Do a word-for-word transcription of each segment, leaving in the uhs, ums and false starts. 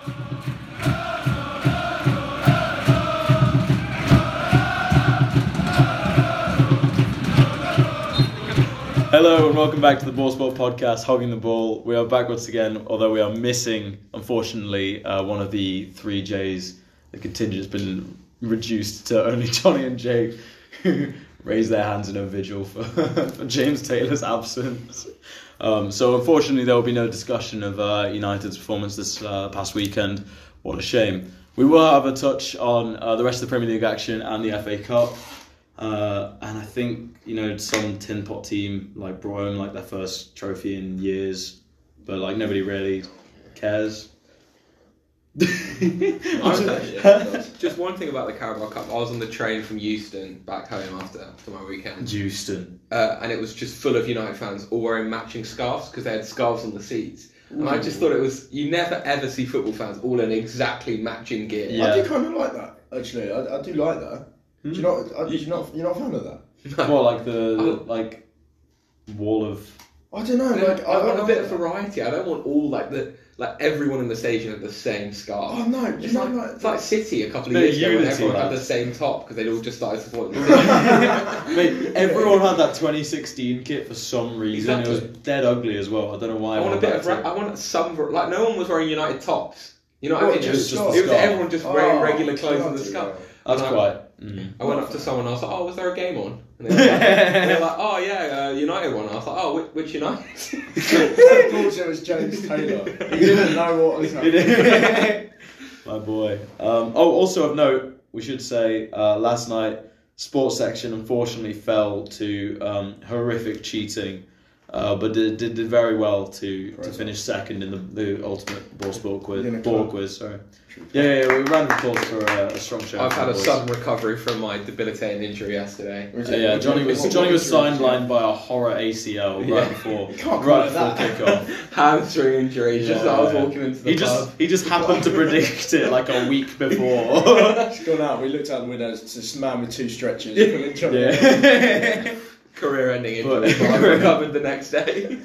Hello and welcome back to the Ball Sport Podcast, Hogging the Ball. We are back once again, although we are missing, unfortunately, uh, one of the three J's. The contingent has been reduced to only Johnny and Jake, who raised their hands in a vigil for, for James Taylor's absence. Um, so unfortunately there will be no discussion of uh, United's performance this uh, past weekend. What a shame. We will have a touch on uh, the rest of the Premier League action and the F A Cup. Uh, and I think, you know, some tin pot team like brought home like their first trophy in years, but like nobody really cares. Just one thing about the Carabao Cup. I was on the train from Euston back home after, after my weekend. Euston. Uh, and it was just full of United fans all wearing matching scarves because they had scarves on the seats. And Ooh. I just thought it was, you never ever see football fans all in exactly matching gear. Yeah. I do kind of like that, actually. I, I do like that. Do you not? Are you not? You're not a fan of that? No. Well, like the, the like wall of. I don't know. Like I, I want a bit of variety. I don't want all like the like everyone in the stadium had the same scarf. Oh no! It's you like, know, like it's like City a couple of years ago when everyone had the same top because they'd all just started supporting. Mate, everyone had that twenty sixteen kit for some reason. Exactly. It was dead ugly as well. I don't know why. I want a bit of. Ra- I want some like no one was wearing United tops. You know what, what I mean? Just, it was, just it was everyone just wearing oh, regular clothes on the scarf. That's and quite. I, mm. I went up to someone and I was like, "Oh, was there a game on?" And they were like, and they were like "Oh yeah, uh, United one." I was like, "Oh, which, which United?" Of course, it was James Taylor. He didn't know what was happening. My boy. Um, oh, also of note, we should say uh, last night, sports section unfortunately fell to um, horrific cheating, uh, but did, did did very well to, to finish second in the, the ultimate ball sport quiz. Ball quiz, sorry. Yeah, yeah, yeah, we round of applause for a, a strong show. I've had a boys. sudden recovery from my debilitating injury yesterday. Uh, yeah, Johnny was Johnny was sidelined by a horror A C L right yeah. before right before kickoff. Hamstring injury. Yeah, just as I was walking into the he pub. just he just happened to predict it like a week before. It's gone out. We looked out the window. It's this man with two stretchers. Yeah. Career-ending injury, but I recovered the next day.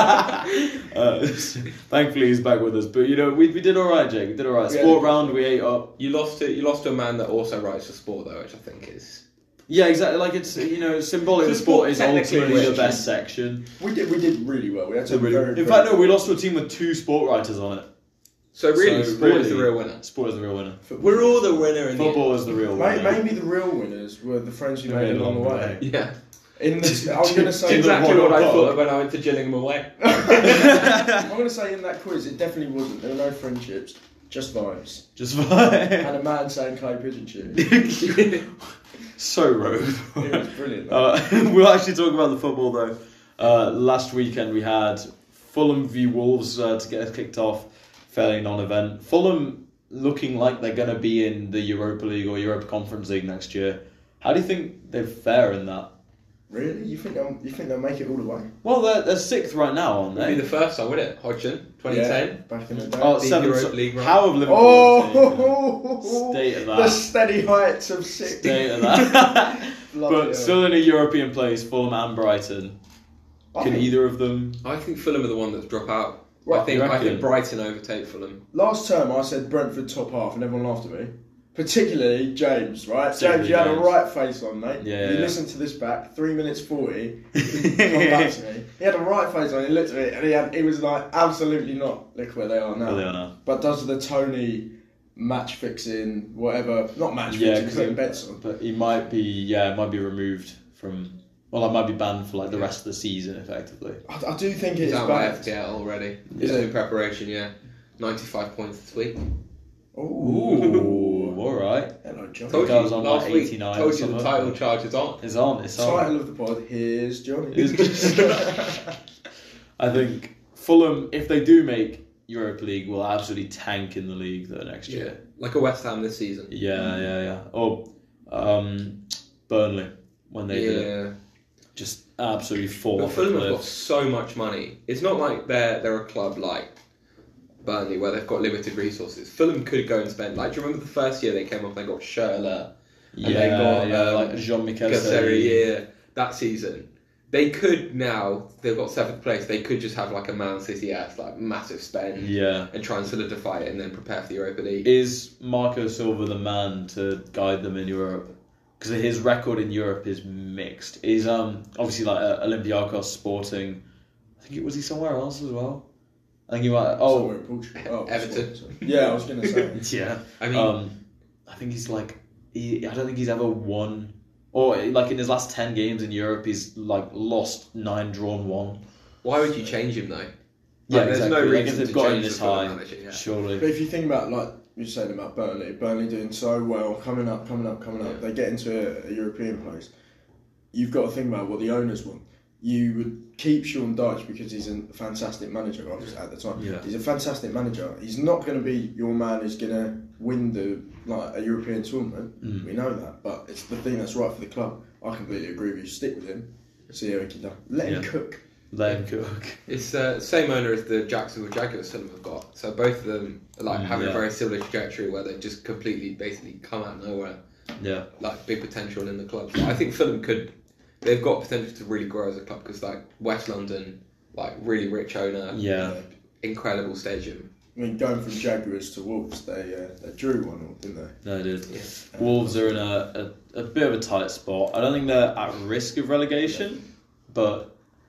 uh, thankfully, he's back with us. But you know, we we did all right, Jake. We did all right. Sport yeah. round, we ate up. You lost to you lost to a man that also writes for sport, though, which I think is. Yeah, exactly. Like it's you know symbolic. The sport is ultimately the best section. We did we did really well. We had to really, very, in fact, no, we lost to a team with two sport writers on it. So really, so sport really, is the real winner. Sport is the real winner. Football. We're all the winner in Football the is the real winner. Maybe the real winners were the friends you made along the way. Yeah. In the, I was going to say exactly what I thought when I went to Gillingham away. I'm going to say in that quiz, it definitely wasn't. There were no friendships, just vibes. Just vibes. And a man saying clay pigeon shoes. So rogue. It was brilliant. Uh, we'll actually talk about the football though. Uh, last weekend we had Fulham v Wolves uh, to get us kicked off. Fairly non-event. Fulham looking like they're going to be in the Europa League or Europa Conference League next year. How do you think they fare in that? Really? You think they'll you think they'll make it all the way? Well, they're they're sixth right now, aren't they? They'll be the first time, wouldn't it? Hodgson, twenty ten. Yeah, back in the day. Oh, the seventh. Europa League run. How have Liverpool? Oh, state of that. The steady heights of six. State of that. But hell. still in a European place, Fulham and Brighton. I Can think, either of them? I think Fulham are the one that's drop out. What, I think I think Brighton overtake Fulham. Last term I said Brentford top half and everyone laughed at me. Particularly James, right? Particularly James, you had James. a right face on, mate. Yeah, you yeah. listened to this back, three minutes forty. Come back to me. He had a right face on. He looked at it and he had. He was like, absolutely not. Look where they are now. Where they are now. But does the Tony match fixing, whatever? Not match Yeah, fixing, putting bets on. But he might be, yeah, might be removed from. Well, I might be banned for like the rest of the season, effectively. I, I do think He's it's out by bad. F P L already. Is He's it? in preparation. Yeah, ninety-five points this week. Ooh. Ooh, all right. Hello, Johnny. Told guy you was on last like week. eighty-nine Told or you the something. title charge is on. It's on. It's on. Title of the pod, here's Johnny. I think Fulham, if they do make Europa League, will absolutely tank in the league though next Yeah, year. like a West Ham this season. Yeah, yeah, yeah. Or um, Burnley when they did it. Yeah. Just absolutely fall But off the Fulham have cliff. got so much money. It's not like they're they're a club like Burnley where they've got limited resources. Fulham could go and spend. Like, do you remember the first year they came off? They got Schürrle. Yeah, and they got yeah, um, like Jean-Michel Casseri, Seri. yeah, that season. they could now. They've got seventh place. They could just have like a Man City ass like massive spend. Yeah. And try and solidify it, and then prepare for the Europa League. Is Marco Silva the man to guide them in Europe? Because his record in Europe is mixed. He's um obviously like uh, Olympiacos, Sporting. I think it was he somewhere else as well. I think he might. Oh, Somewhere in Portugal. Oh, Everton. sorry. Yeah, I was going to say. yeah. I mean, Um, I think he's like he. I don't think he's ever won. Or like in his last ten games in Europe, he's like lost nine, drawn one. why would you change him though? Like, Yeah, there's exactly. no Like, if reason they've to got him change this the Fulham high, manager, yeah. surely. But if you think about, like you're saying about Burnley, Burnley doing so well, coming up, coming up, coming up, Yeah. they get into a, a European place. You've got to think about what the owners want. You would keep Sean Dyche because he's a fantastic manager obviously, at the time. Yeah. He's a fantastic manager. He's not going to be your man who's going to win the like a European tournament. Mm. We know that, but it's the thing that's right for the club. I completely agree with you. Stick with him. See how he can do. Let him Yeah. cook. Let him cook. It's uh, same owner as the Jacksonville Jaguars Fulham have got. So both of them like Mm, having yeah. a very similar trajectory where they've just completely basically come out of nowhere, Yeah. like big potential in the club. So I think Fulham could, they've got potential to really grow as a club because like West London, like really rich owner, Yeah. incredible stadium. I mean, going from Jaguars to Wolves, they uh, they drew one all, didn't they? No, I did. Yeah. Wolves are in a, a, a bit of a tight spot. I don't think they're at risk of relegation, but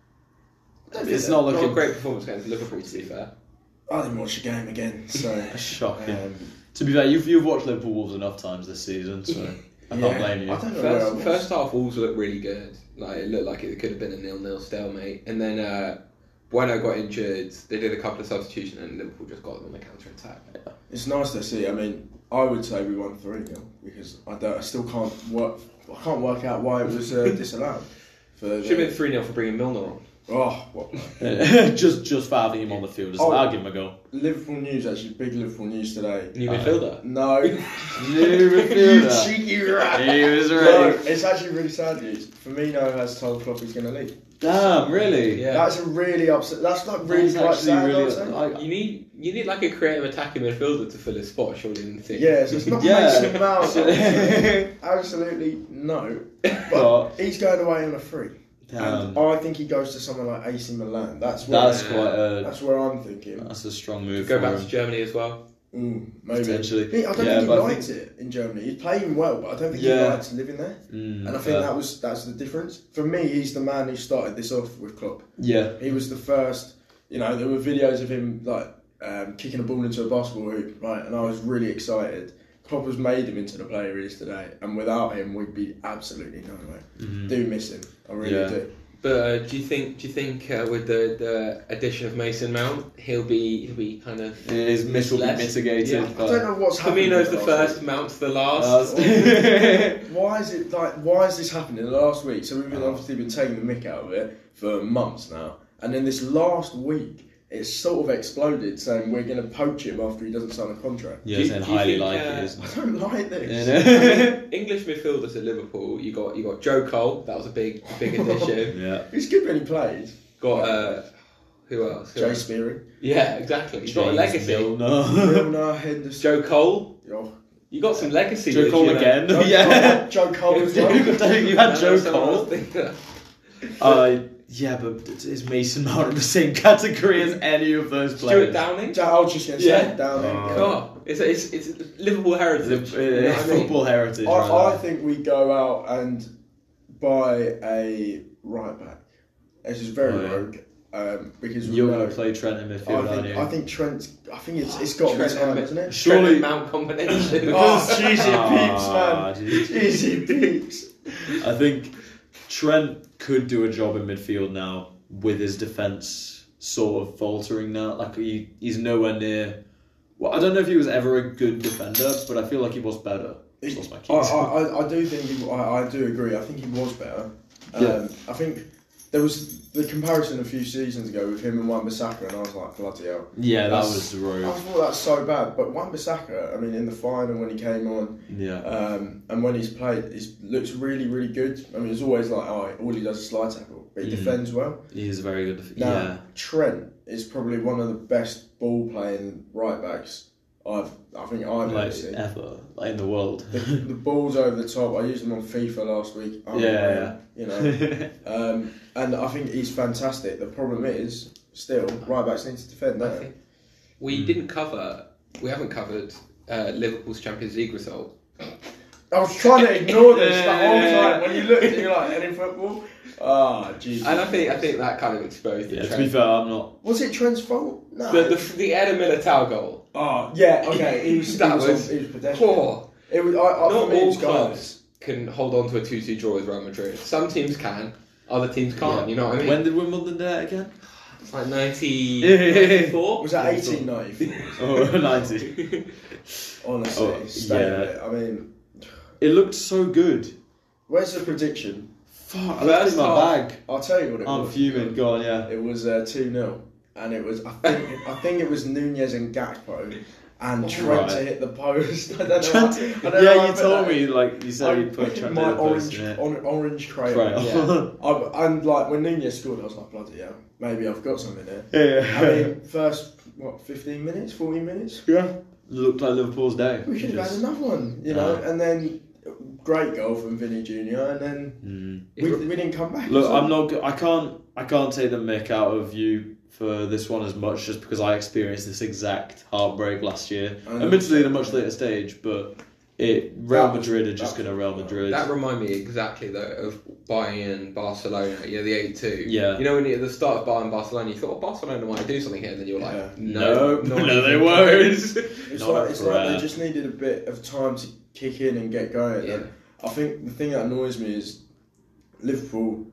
it's not Not a looking great performance against Liverpool to be fair. I didn't watch the game again, so shocking. um, To be fair, you've you've watched Liverpool Wolves enough times this season, so I yeah, can't blame you. I don't know where I First, was. first half Wolves looked really good. Like it looked like it could have been a nil-nil stalemate, and then uh, Bueno got injured. They did a couple of substitutions, and Liverpool just got them on the counter attack. It's nice to see. I mean, I would say we won three nil because I don't. I still can't work. I can't work out why it was uh, disallowed. For the, Should have been three nil for bringing Milner on. Oh, what? just just for having him on the field, just Oh. I'll give him a go. Liverpool news actually. Big Liverpool news today. New Uh, midfielder. No, New you midfielder. cheeky rat. He was No, ready. it's actually really sad news. Firmino has told Klopp he's going to leave. Damn, really? Yeah. That's a really upset. That's like really That's quite actually sad. really. I'd say. I- You need you need like a creative attacking midfielder to fill his spot, surely in the team. Yeah, so it's not Yeah. Mason Mount. Absolutely no. But But- he's going away on a free. Damn. And I think he goes to someone like A C Milan. That's where That's Yeah. quite a. that's where I'm thinking. That's a strong move Go for back him. to Germany as well. Mm, maybe. Potentially. I don't Yeah, think he but I likes it in Germany. He's playing well, but I don't think Yeah. he likes living there. Mm, And I think fair. that was that's the difference. For me, he's the man who started this off with Klopp. Yeah. He was the first. You know, there were videos of him like um, kicking a ball into a basketball hoop, right? And I was really excited. Klopp has made him into the player he is today, and without him, we'd be absolutely nowhere. Mhm. Do miss him, I really Yeah. do. But uh, do you think do you think uh, with the, the addition of Mason Mount, he'll be he'll be kind of His miss will be less- mitigated. Yeah. I but- don't know what's happening. Firmino's the last first, week. Mount's the last. Last. Why is it like? Why is this happening? The last week, so we've been Oh. obviously been taking the mick out of it for months now, and then this last week, it's sort of exploded, saying we're going to poach him after he doesn't sign a contract. Yeah, Do you- saying do you highly think, likely, uh, isn't I it? don't like You this. know? English midfielders at Liverpool, you got you got Joe Cole, that was a big big addition. Yeah. He's good when he plays. Got uh, who else? Who Jay else? Spearing, Yeah, exactly. He's got a James legacy. Milner. Milner, Henderson. Joe Cole, Oh, you got some legacy. Joe with, Cole you know. again. Joe, Yeah. Joe Cole as well. You had No, Joe someone else Cole. think that. Uh, yeah, but is Mason Mount in the same category as any of those Stuart players? Downing. I was just going to say Yeah. down there. Oh. God, it's it's it's Liverpool heritage. The, uh, You know what I mean? football heritage. I, right I there. think we go out and buy a right back. This is very Oh, yeah. rogue um, because we You're know. going to play Trent in I midfield, aren't think, you? I think Trent. I think it's it's got to be Trent time, and- isn't it? Surely- Trent and Mount combination. Oh, cheesy peeps, Ah, man. geez. Cheesy peeps. I think Trent could do a job in midfield now with his defence sort of faltering now. Like he, he's nowhere near. Well, I don't know if he was ever a good defender, but I feel like he was better. Just lost my I, keys. I, I- I do think he, I, I do agree. I think he was better. Um, Yeah. I think there was the comparison a few seasons ago with him and Wan-Bissaka, and I was like, bloody hell. yeah, that That's- was I rogue. thought that's so bad. But Wan-Bissaka, I mean, in the final when he came on, Yeah. um, and when he's played, he looks really, really good. I mean, it's always like, oh, all he does is slide tackle, but he Mm. defends well. He is very good. Def- Now, yeah. Trent is probably one of the best ball playing right backs I've I I think I've ever like seen. ever, like in the world. The, the balls over the top. I used them on FIFA last week. I'm Yeah, You know, um, and I think he's fantastic. The problem is, still, right backs need to defend, I don't they? think we Mm. didn't cover. We haven't covered uh, Liverpool's Champions League result. I was trying to ignore this the whole time. When you look at it, you're like, any football? Ah, Jesus. And I think I think that kind of exposed the Yeah, to trend. be fair, I'm not. Was it Trent's fault? No. The, the, the Eder Militao goal. oh, yeah, okay. He was, That he was, was he was pedestrian. Poor. It was, I, I, Not for me, it all was clubs can hold on to a two two draw with Real Madrid. Some teams can, other teams can't. Yeah. You know what I mean? When did Wimbledon do that again? It's like ninety-four. Was that eighteen ninety-four? Oh, ninety. Honestly, Oh, stay yeah. with it. I mean, It looked so good. where's the prediction? Fuck, I left it in my half. bag. I'll tell you what it I'm was. fuming. Go on, yeah. It was uh, two nil, and it was I think I think it was Nunez and Gakpo, and Oh, Trent right. to hit the post. I don't know. Trent, how- I don't know yeah, how I you put told that. me, like, you said you'd put I- Trent my in the post orange in it. on, orange crayon. Right. Yeah. I, and like when Nunez scored, I was like, bloody hell, maybe I've got something there. Yeah. I mean, first what, fifteen minutes, fourteen minutes. yeah. Looked like Liverpool's day. We should have Just- had another one, you know, Uh. and then great goal from Vinny Junior and then Mm. we, we didn't come back. Look, So- I'm not. go- I can't. I can't take the mick out of you for this one as much, just because I experienced this exact heartbreak last year. I know. Admittedly, at a much later stage, but it Real That was- Madrid are just that going to was- Real Madrid. That reminded me exactly though of Bayern Barcelona. You know the eight two. Yeah. You know when you, at the start of Bayern Barcelona, you thought, "Oh, Barcelona might do something here," and then you were like, Yeah. "No, No, not no, they even won't. close." It's Not like a it's like they prayer. just needed a bit of time to kick in and get going. Yeah. And I think the thing that annoys me is Liverpool,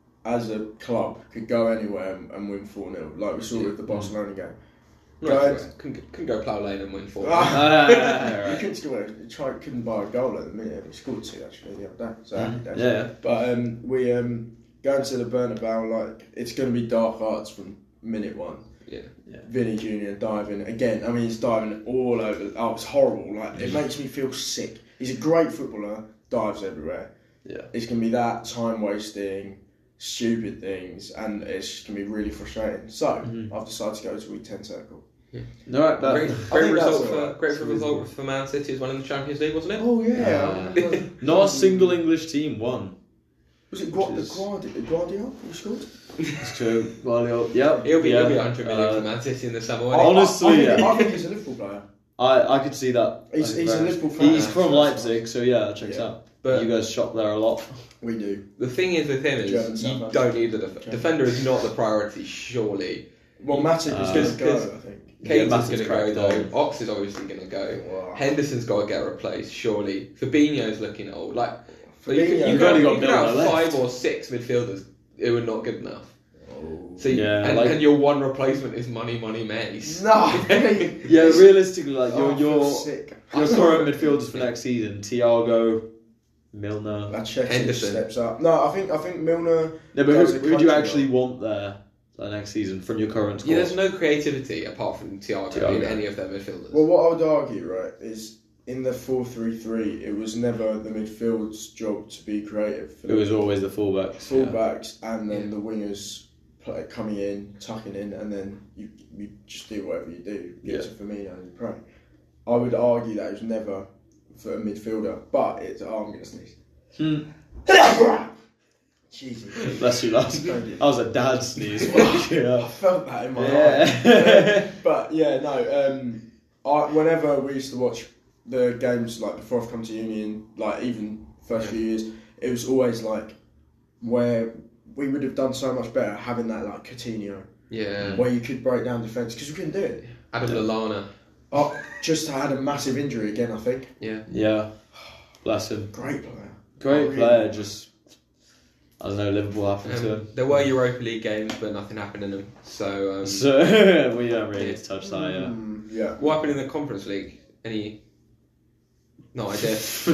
as a club, could go anywhere and, and win four nil, like we saw Yeah. with the Barcelona game. No, Guys. couldn't, couldn't go plough lane and win four. Ah. Ah, You right. couldn't score. You tried, couldn't buy a goal at the minute. We scored two actually the other day. So happy Mm, days. yeah. But um, we um, going to the Bernabeu, like it's going to be dark arts from minute one. Yeah. Vinny Junior diving again. I mean, he's diving all over. Oh, it's horrible. Like it makes me feel sick. He's a great footballer. Dives everywhere. Yeah. It's gonna be that time wasting, stupid things, and it's just gonna be really frustrating. So Mhm. I've decided to go to week ten circle. No, right, that, Great, I great think result that's for alright. great It's result reasonable. for Man City as well in the Champions League, wasn't it? Oh yeah. Uh, not a single English team won. Was it Gua- Which the is- Guardi- Guardiola who scored? It's true. Guardiola. Yeah. He'll be yeah. he'll be one hundred million Uh, for Man City in the summer. I- Won't he? Honestly, I, I, think, yeah. I think he's a Liverpool player. I, I could see that. He's- I think he's a very- Liverpool fan. He's from Leipzig, so yeah, that checks Yeah. out. But You guys shop there a lot. We do. the thing is with him is German you Southampton. don't need the def- German. defender is not the priority. Surely, Well, Matip Uh, is going to go. because- I think. Yeah, Kane's Matip's going to go cracked though. on. Ox is obviously going to go. Wow. Henderson's got to get replaced. Surely, Fabinho's looking old. Like so you Fabinho- could, you You've could, only have, got you could have Milner five left. or six midfielders who are not good enough. Oh. So you- Yeah, and, like- and your one replacement is money, money, Mace. No. Yeah, realistically, like Oh, your I feel your sick. your current midfielders for next season: Thiago, Milner. That Henderson. steps up. No, I think I think Milner. No, but does who, a who do you country actually role. want there for next season from your current squad? Yeah, there's no creativity apart from Thiago, in Thiago. any of their midfielders. Well, what I would argue, right, is in the four three three, it was never the midfield's job to be creative. For It was always the fullbacks. yeah. fullbacks and then Yeah. the wingers play, coming in, tucking in, and then you you just do whatever you do. Get Yeah. to Firmino and you pray. I would argue that it was never for a midfielder, but it's. Oh, I'm gonna sneeze. Hmm. Jesus. Bless you, lads. Thank you. That was a dad sneeze. I yeah. felt that in my eye. Yeah. But yeah, no. Um, I whenever we used to watch the games, like before I've come to uni, and like even first few years, it was always like where we would have done so much better having that like Coutinho, Yeah. where you could break down defence because we couldn't do it. Adam Lallana. Oh, just had a massive injury again. I think. Yeah. Yeah. Bless him. Great player. Great Oh, really? player, just I don't know, Liverpool happened to Um, him. there were Europa League games, but nothing happened in them. So, um, So we don't really need to touch that, yeah. Mm, yeah. what happened in the Conference League? Any? No idea.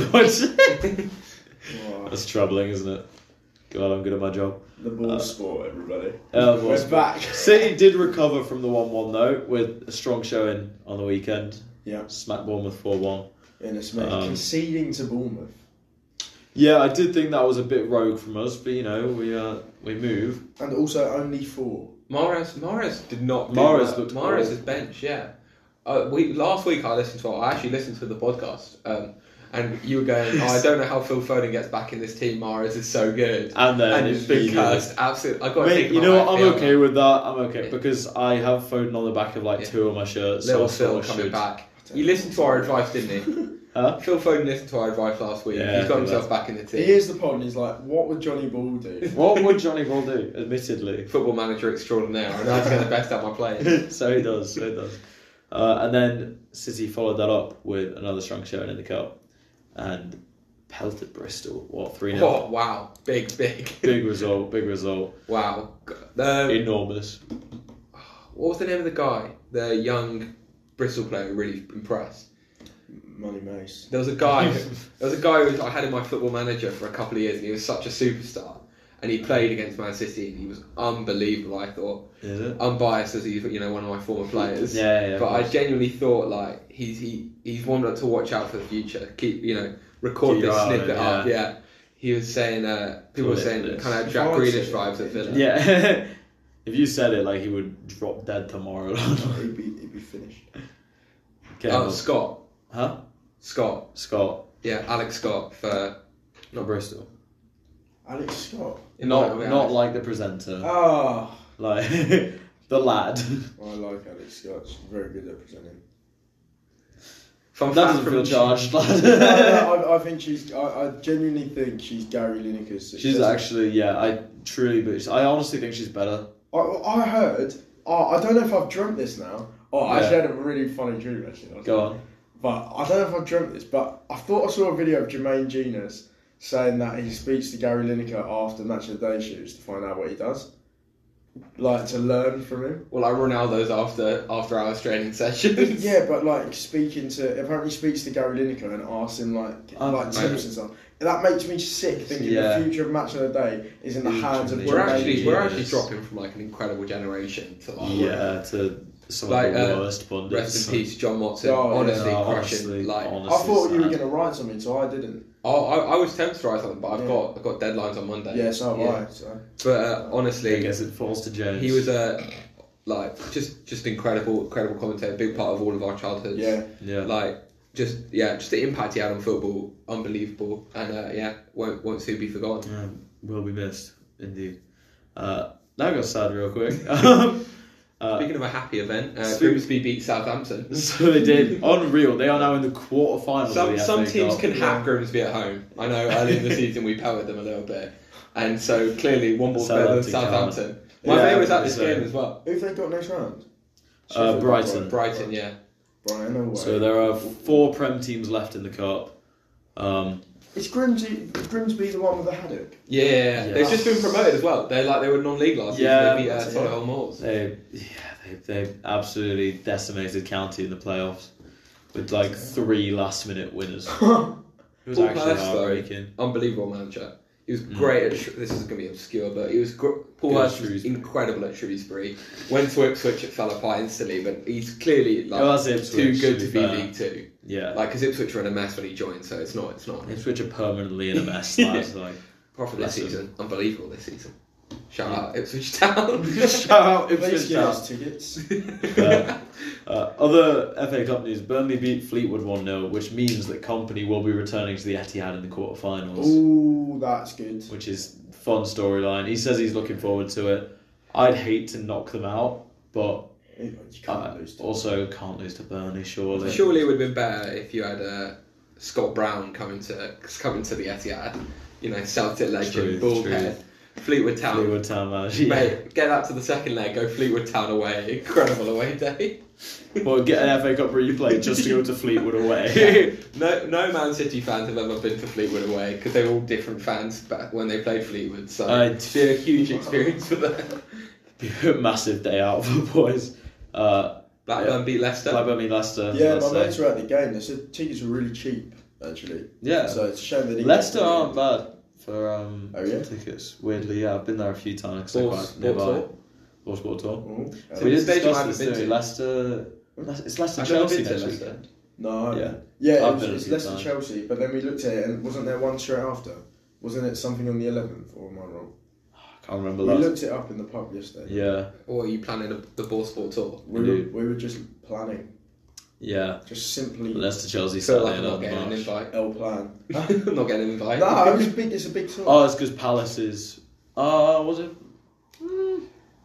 Wow. That's troubling, isn't it? God, I'm good at my job. The ball Uh, sport, everybody. Uh, We're back. City did recover from the one one though, with a strong showing on the weekend. Yeah. Smack Bournemouth four one. In a smash, Um, conceding to Bournemouth. Yeah, I did think that was a bit rogue from us, but you know, we uh, we move. And also only four. Mahrez, Mahrez did not. do Mahrez well. looked Mahrez awful. is bench, yeah. uh, we last week I listened to. I actually listened to the podcast, um, and you were going, "Oh, I don't know how Phil Foden gets back in this team. Mahrez is so good." And then and it's been immediately- cursed. Absolutely, I got. to Mate, take you my know what? wife I'm the okay other- with that. I'm okay Yeah. because I have Foden on the back of like Yeah. two of my shirts. Little so I Phil thought I coming should. back. You listened to our advice, didn't he? Huh? Phil Foden listened to our advice last week. Yeah, He's got he himself was. back in the He team. hears the pod and he's like, what would Johnny Ball do? What would Johnny Ball do? Admittedly, Football manager extraordinaire. I know how to get the best out of my players. so he does. So he does. Uh, and then City followed that up with another strong showing in the cup, and pelted Bristol. What three nil? Oh wow, big, big, Big result. Big result. wow. Um, Enormous. what was the name of the guy? The young Bristol player who really impressed. Money Mace. There was a guy. there was a guy who I had in my Football Manager for a couple of years, and he was such a superstar. And he played against Man City, and he was unbelievable. I thought, Is it? unbiased as he's you know one of my former players. Yeah, yeah. of But I course. genuinely thought like he's he he's one to watch out for the future. Keep you know record Keep your this eye on snippet it, up. yeah. Yeah, he was saying uh, people were Cool, saying this. kind of Jack If I Grealish said vibes it, at Villa. Yeah. If you said it, like he would drop dead tomorrow. he'd, be, he'd be finished. Okay. Oh, well- Scott, huh? Scott, Scott. yeah, Alex Scott for Not Bristol. Alex Scott. Not yeah. not like the presenter. Ah, Like the lad. I like Alex Scott. She's very good at presenting. Fun That fact doesn't feel from- charged, no, lad. no, I, I think she's. I, I genuinely think she's Gary Lineker's. She's successor. actually, yeah, I truly believe. I honestly think she's better. I, I heard. Oh, I don't know if I've dreamt this now. Oh, I Yeah. actually had a really funny dream actually. Go on. But I don't know if I've dreamt this, but I thought I saw a video of Jermaine Genius saying that he speaks to Gary Lineker after Match of the Day shoots to find out what he does. Like, to learn from him. Well, like Ronaldo's after after hours training sessions. Yeah, but like, speaking to... Apparently speaks to Gary Lineker and asks him, like, Oh, like mate. tips and stuff. That makes me sick, thinking Yeah. the future of Match of the Day is in the Is hands of Jermaine We're Jermaine actually Genius. we're actually dropping from like an incredible generation to like Yeah, to some Like, of the uh, worst pundits. rest in peace, John Watson. Oh, yeah. honestly, No, crushing. honestly, like, honestly, I thought you were sad. going to write something, so I didn't. I, I, I was tempted to write something, but I've Yeah. got I've got deadlines on Monday. Yeah, so have Yeah. I. So. But uh, I honestly, guess it falls to James. he was a like just just incredible, incredible commentator, big part of all of our childhoods. Yeah. Yeah. Like just yeah, just the impact he had on football, unbelievable, and uh, yeah, won't won't soon be forgotten. Yeah, will be missed, indeed. Uh, now I got sad real quick. Um, uh, Speaking of a happy event, uh, Speak- Grimsby beat Southampton. so they did. Unreal. They are now in the quarterfinals. Some of the some F A teams Cup. can yeah. hack Grimsby at home. I know early in the season we pelted them a little bit, and so clearly one ball's better than Southampton Southampton. My Yeah, favourite was at this so- game as well. Who've they got next round? Uh, Sheffield, Brighton. Brighton, yeah. Brighton, no way. So there are four Prem teams left in the cup. Um, Is Grimsby, Grimsby the one with the haddock? Yeah, Yeah. they've just been promoted as well. They like they were non-league last Yeah, season. They beat uh, that's it. Solihull Moors. they, yeah, they they absolutely decimated County in the playoffs with like three last minute winners. It was Paul actually Hurst, though, heartbreaking. Unbelievable manager. He was Mm. great at. Sh- this is going to be obscure, but he was. Gr- Paul Good at Hurst was Shrewsbury. incredible at Shrewsbury. Went to Ipswich, it fell apart instantly, but he's clearly like Oh, that's Ipswich, too good to to be be fair. League Two. Yeah, Like, because Ipswich were in a mess when he joined, so it's not. It's not. Ipswich are permanently in a mess. Lads, like, Apart from this Bless him. season, unbelievable this season. Shout Yeah. out Ipswich Town. shout out Please Ipswich give Town. us tickets. Uh, uh, other F A Cup news: Burnley beat Fleetwood one nil, which means that Company will be returning to the Etihad in the quarterfinals, Ooh, that's good. which is fun storyline. He says he's looking forward to it. I'd hate to knock them out, but You can't I lose to also can't lose to Burnley. Surely, Surely it would have been better if you had uh, Scott Brown coming to coming to the Etihad. You know, Celtic legend, Truth, bald truth. head, Fleetwood Town. Fleetwood Town manager. Yeah. Mate, get that to the second leg, go Fleetwood Town away. Incredible away day. Well, get an F A Cup replay just to go to Fleetwood away. no, no Man City fans have ever been to Fleetwood away because they were all different fans back when they played Fleetwood. So Uh, it's been a huge experience for them. Massive day out for the boys. Uh, Blackburn Yeah. beat Leicester. Blackburn beat Leicester. Yeah, let's my say. mates were at the game. They said tickets were really cheap, actually. Yeah. So it's a shame they didn't. Leicester get to aren't the- bad for um, Oh, yeah? tickets. Weirdly, yeah, I've been there a few times. 'cause they're Ball- quite Ball nearby. Tour. Ball Sport Tour. Ooh. So We the did stadium discuss I haven't this, been didn't we? to. Leicester. It's Leicester I've never Chelsea been to next Leicester. weekend. No, I Yeah. haven't. Yeah, I've it was, been a it's few Leicester times. Chelsea, but then we looked at it and wasn't there one straight after? Wasn't it something on the eleventh, or am I wrong? I can't remember We that. looked it up in the pub yesterday. Yeah. Or are you planning a, the Ball Sport Tour? We were, Indeed. we were just planning. Yeah. Just simply Leicester Chelsea Feel Saturday like I'm not of getting an March. invite. L plan. I'm not getting an invite. No, it's big. It's a big tour. Oh, it's because Palace is. Uh, was it? Mm.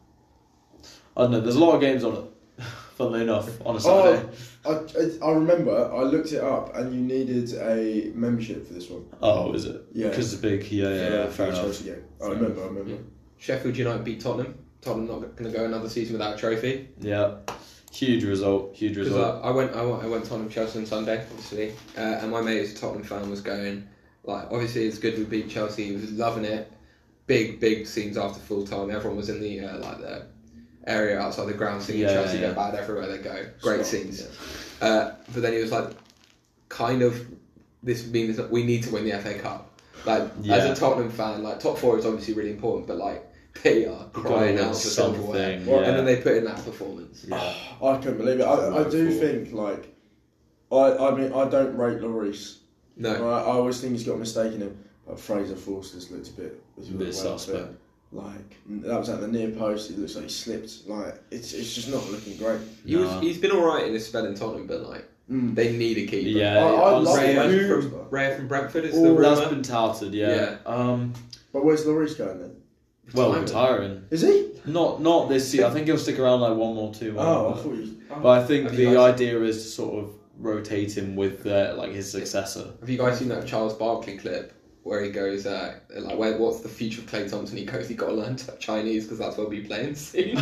I don't know. There's a lot of games on it. Funnily enough, on a Saturday. Oh, I, I I remember. I looked it up, and you needed a membership for this one. Oh, is it? Yeah. Because it's big. Yeah, yeah, yeah. For Fair the enough. Chelsea game. I Fair remember. I remember. Sheffield United beat Tottenham. Tottenham not going to go another season without a trophy. Yeah. Huge result. Huge Because result. I, I went, I went, I went Tottenham Chelsea on Sunday, obviously, uh, and my mate who's a Tottenham fan was going, like, obviously it's good we beat Chelsea. He was loving it. Big, big scenes after full time. Everyone was in the uh, like the area outside the ground singing Yeah, Chelsea yeah. go bad everywhere they go. Great Stop. scenes. Uh, but then he was like, kind of, this means that we need to win the F A Cup. Like Yeah. as a Tottenham fan, like top four is obviously really important, but like they are crying Gotta out win for silverware, something, Well, yeah. and then they put in that performance. Yeah. I couldn't believe it. I, I do think like, I I mean I don't rate Lloris. No, I, I always think he's got a mistake in him. But Fraser Forster's looked a bit, was A bit well, suspect. Like that was at the near post. It looks like he slipped. Like it's it's just not looking great. he was, Nah. he's been all right in his spell in Tottenham, but like Mm. they need a keeper. Yeah. I- I honestly, love Raya it. from, Raya from Brentford is the Oh, that's rumour. been touted. Yeah. Yeah. Um. But where's Lloris going then? Well, Retirement. retiring. Is he? Not not this season. I think he'll stick around like one more, two more. Oh, I but- thought you. Oh. But I think Have you the guys- idea is to sort of rotate him with uh, like his successor. Have you guys seen that Charles Barkley clip where he goes, uh, like, where, what's the future of Clay Thompson? He goes, he got to learn t- Chinese because that's where we'll be playing soon.